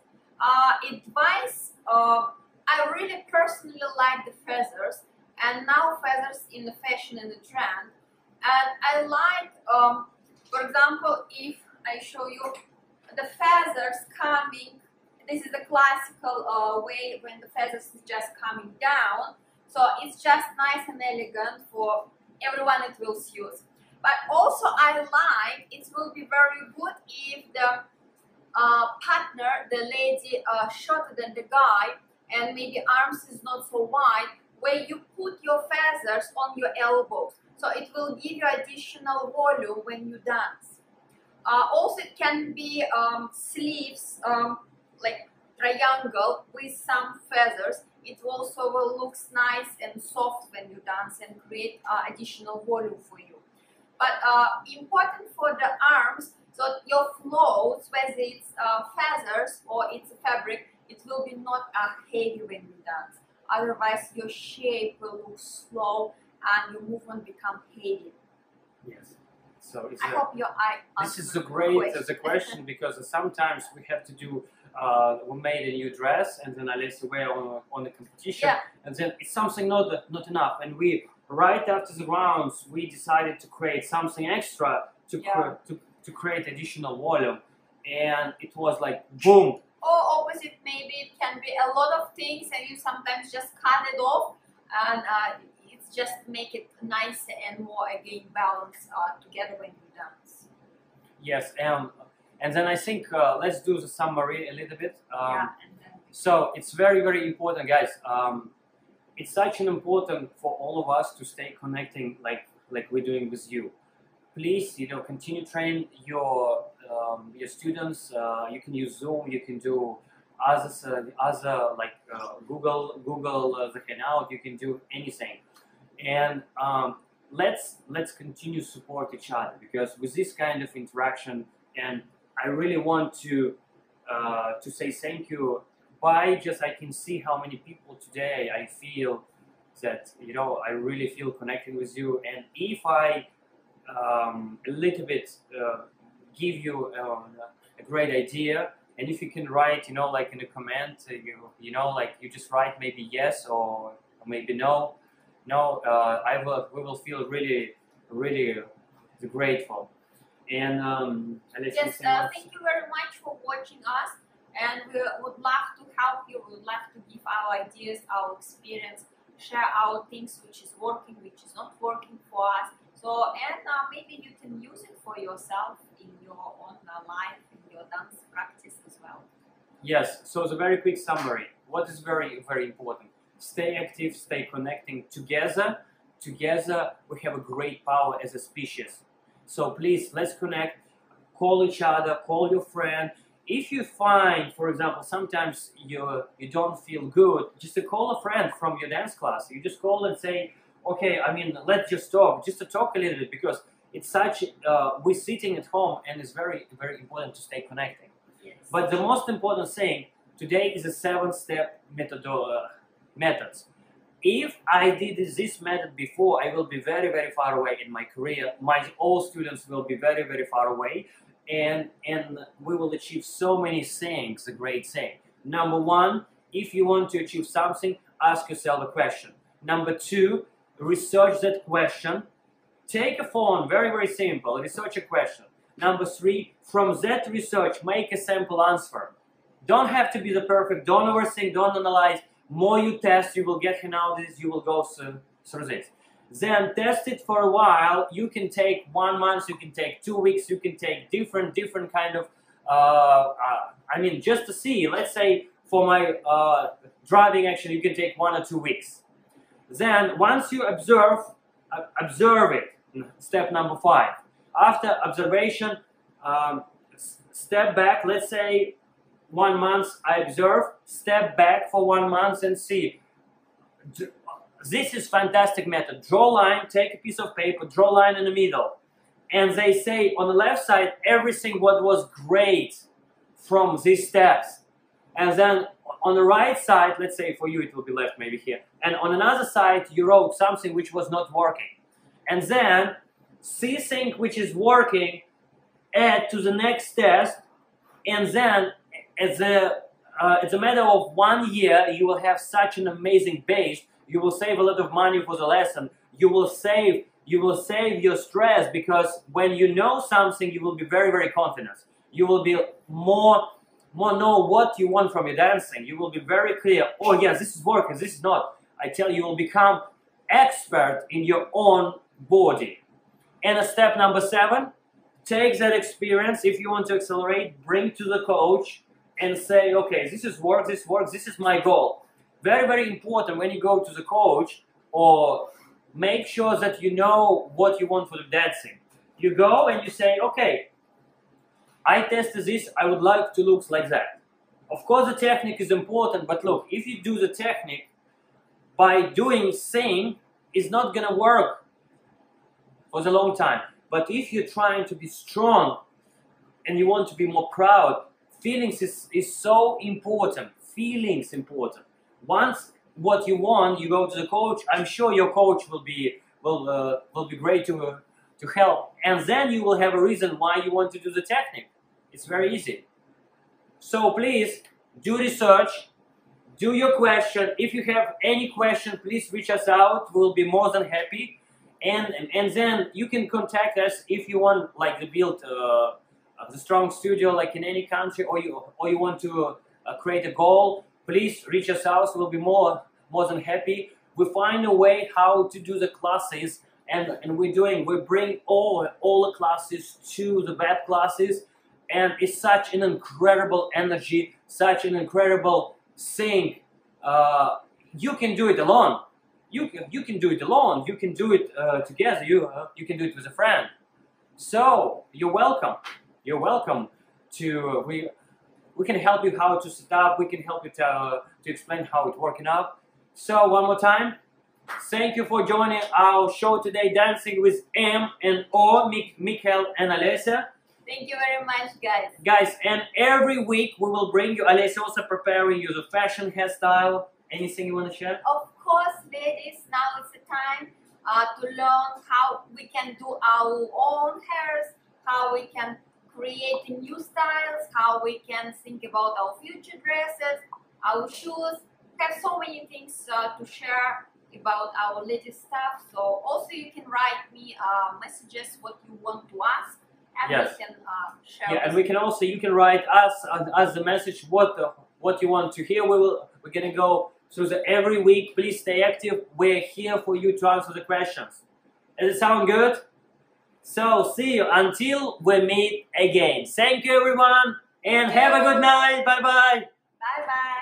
I really personally like the feathers, and now feathers in the fashion and the trend. And I like, for example, if I show you the feathers coming, this is the classical way when the feathers is just coming down. So it's just nice and elegant for everyone it will suit. But also I like, it will be very good if the partner, the lady shorter than the guy, and maybe arms is not so wide, where you put your feathers on your elbows. So it will give you additional volume when you dance. Also it can be sleeves, like triangle with some feathers. It also will look nice and soft when you dance and create additional volume for you. But important for the arms, so your flows, whether it's feathers or it's fabric, it will be not heavy when you dance. Otherwise your shape will look slow and your movement become heavy. Yes. So it's I hope your eye. This is a great question because sometimes we have to do. We made a new dress and then I let's wear on the competition, and then it's something not enough. And we right after the rounds we decided to create something extra to create additional volume, and it was like boom. Or opposite, maybe it can be a lot of things and you sometimes just cut it off, and it's just make it nicer and more again balanced together when you dance. Yes, and then I think let's do the summary a little bit. So it's very, very important, guys. It's such an important for all of us to stay connecting like we're doing with you. Please, continue train your students. You can use Zoom. You can do other like Google the Hangout. You can do anything, and let's continue support each other, because with this kind of interaction, and I really want to say thank you. I can see how many people today I feel that I really feel connected with you, and if I a little bit give you a great idea, and if you can write like in a comment, like you just write maybe yes or maybe no, we will feel really grateful. And yes, thank you very much for watching us, and we would love to help you. We would love to give our ideas, our experience, share our things which is working, which is not working for us. So, and maybe you can use it for yourself in your own life, in your dance practice as well. Yes, so the very quick summary. What is very, very important? Stay active, stay connecting together. Together we have a great power as a species. So please, let's connect, call each other, call your friend. If you find, for example, sometimes you don't feel good, just to call a friend from your dance class. You just call and say, okay, let's just talk to talk a little bit, because it's such, we're sitting at home and it's very, very important to stay connected. Yes. But the most important thing today is a 7-step methods. If I did this method before, I will be very, very far away in my career. All students will be very, very far away, and we will achieve so many things, a great thing. Number one, if you want to achieve something, ask yourself a question. Number two, research that question. Take a phone, very, very simple, research a question. Number three, from that research, make a sample answer. Don't have to be the perfect, don't overthink, don't analyze. More you test, you will get to know this, you will go through this. Then test it for a while. You can take 1 month, you can take 2 weeks, you can take different kind of, I mean, just to see. Let's say for my driving action, you can take 1 or 2 weeks. Then once you observe it. Step number 5. After observation, step back. Let's say 1 month I observe, step back for 1 month and see. This is fantastic method. Draw line, take a piece of paper, draw line in the middle. And they say on the left side, everything what was great from these steps. And then on the right side, let's say for you it will be left maybe here. And on another side, you wrote something which was not working. And then see thing which is working, add to the next test, and then as a matter of 1 year, you will have such an amazing base. You will save a lot of money for the lesson. You will save your stress, because when you know something, you will be very, very confident. You will be more know what you want from your dancing. You will be very clear. Oh yes, this is working. This is not. I tell you, you will become expert in your own body. And step number 7, take that experience. If you want to accelerate, bring to the coach and say, okay, this works, this is my goal. Very, very important when you go to the coach, or make sure that you know what you want for the dancing. You go and you say, okay, I tested this, I would like to look like that. Of course the technique is important, but look, if you do the technique by doing thing, it's not gonna work for the long time. But if you're trying to be strong and you want to be more proud, feelings is so important. Feelings important. Once what you want, you go to the coach. I'm sure your coach will be great to help, and then you will have a reason why you want to do the technique. It's very easy. So please do research, do your question. If you have any question, please reach us out. We'll be more than happy. And then you can contact us if you want, like, to build the strong studio, like in any country, or you want to create a goal. Please reach us out. We'll be more than happy. We find a way how to do the classes, and we bring all the classes to the web classes, and it's such an incredible energy, such an incredible thing. You can do it alone. You can do it alone. You can do it together. You can do it with a friend. So you're welcome. You're welcome to. We can help you how to set up. We can help you to explain how it's working out. So one more time, thank you for joining our show today, Dancing with M and O, Mikhail and Alessia. Thank you very much, guys. Guys, and every week we will bring you, Alessia also preparing you the fashion hairstyle. Anything you want to share? Of course, ladies, now it's the time to learn how we can do our own hairs, how we can create new styles, how we can think about our future dresses, our shoes. We have so many things to share about our latest stuff. So also you can write me messages what you want to ask, and yes, we can share. Yeah, and we can also, you can write us as the message what you want to hear. We're gonna go through every week. Please stay active. We're here for you to answer the questions. Does it sound good? So see you until we meet again. Thank you, everyone, and have a good night. Bye bye. Bye bye.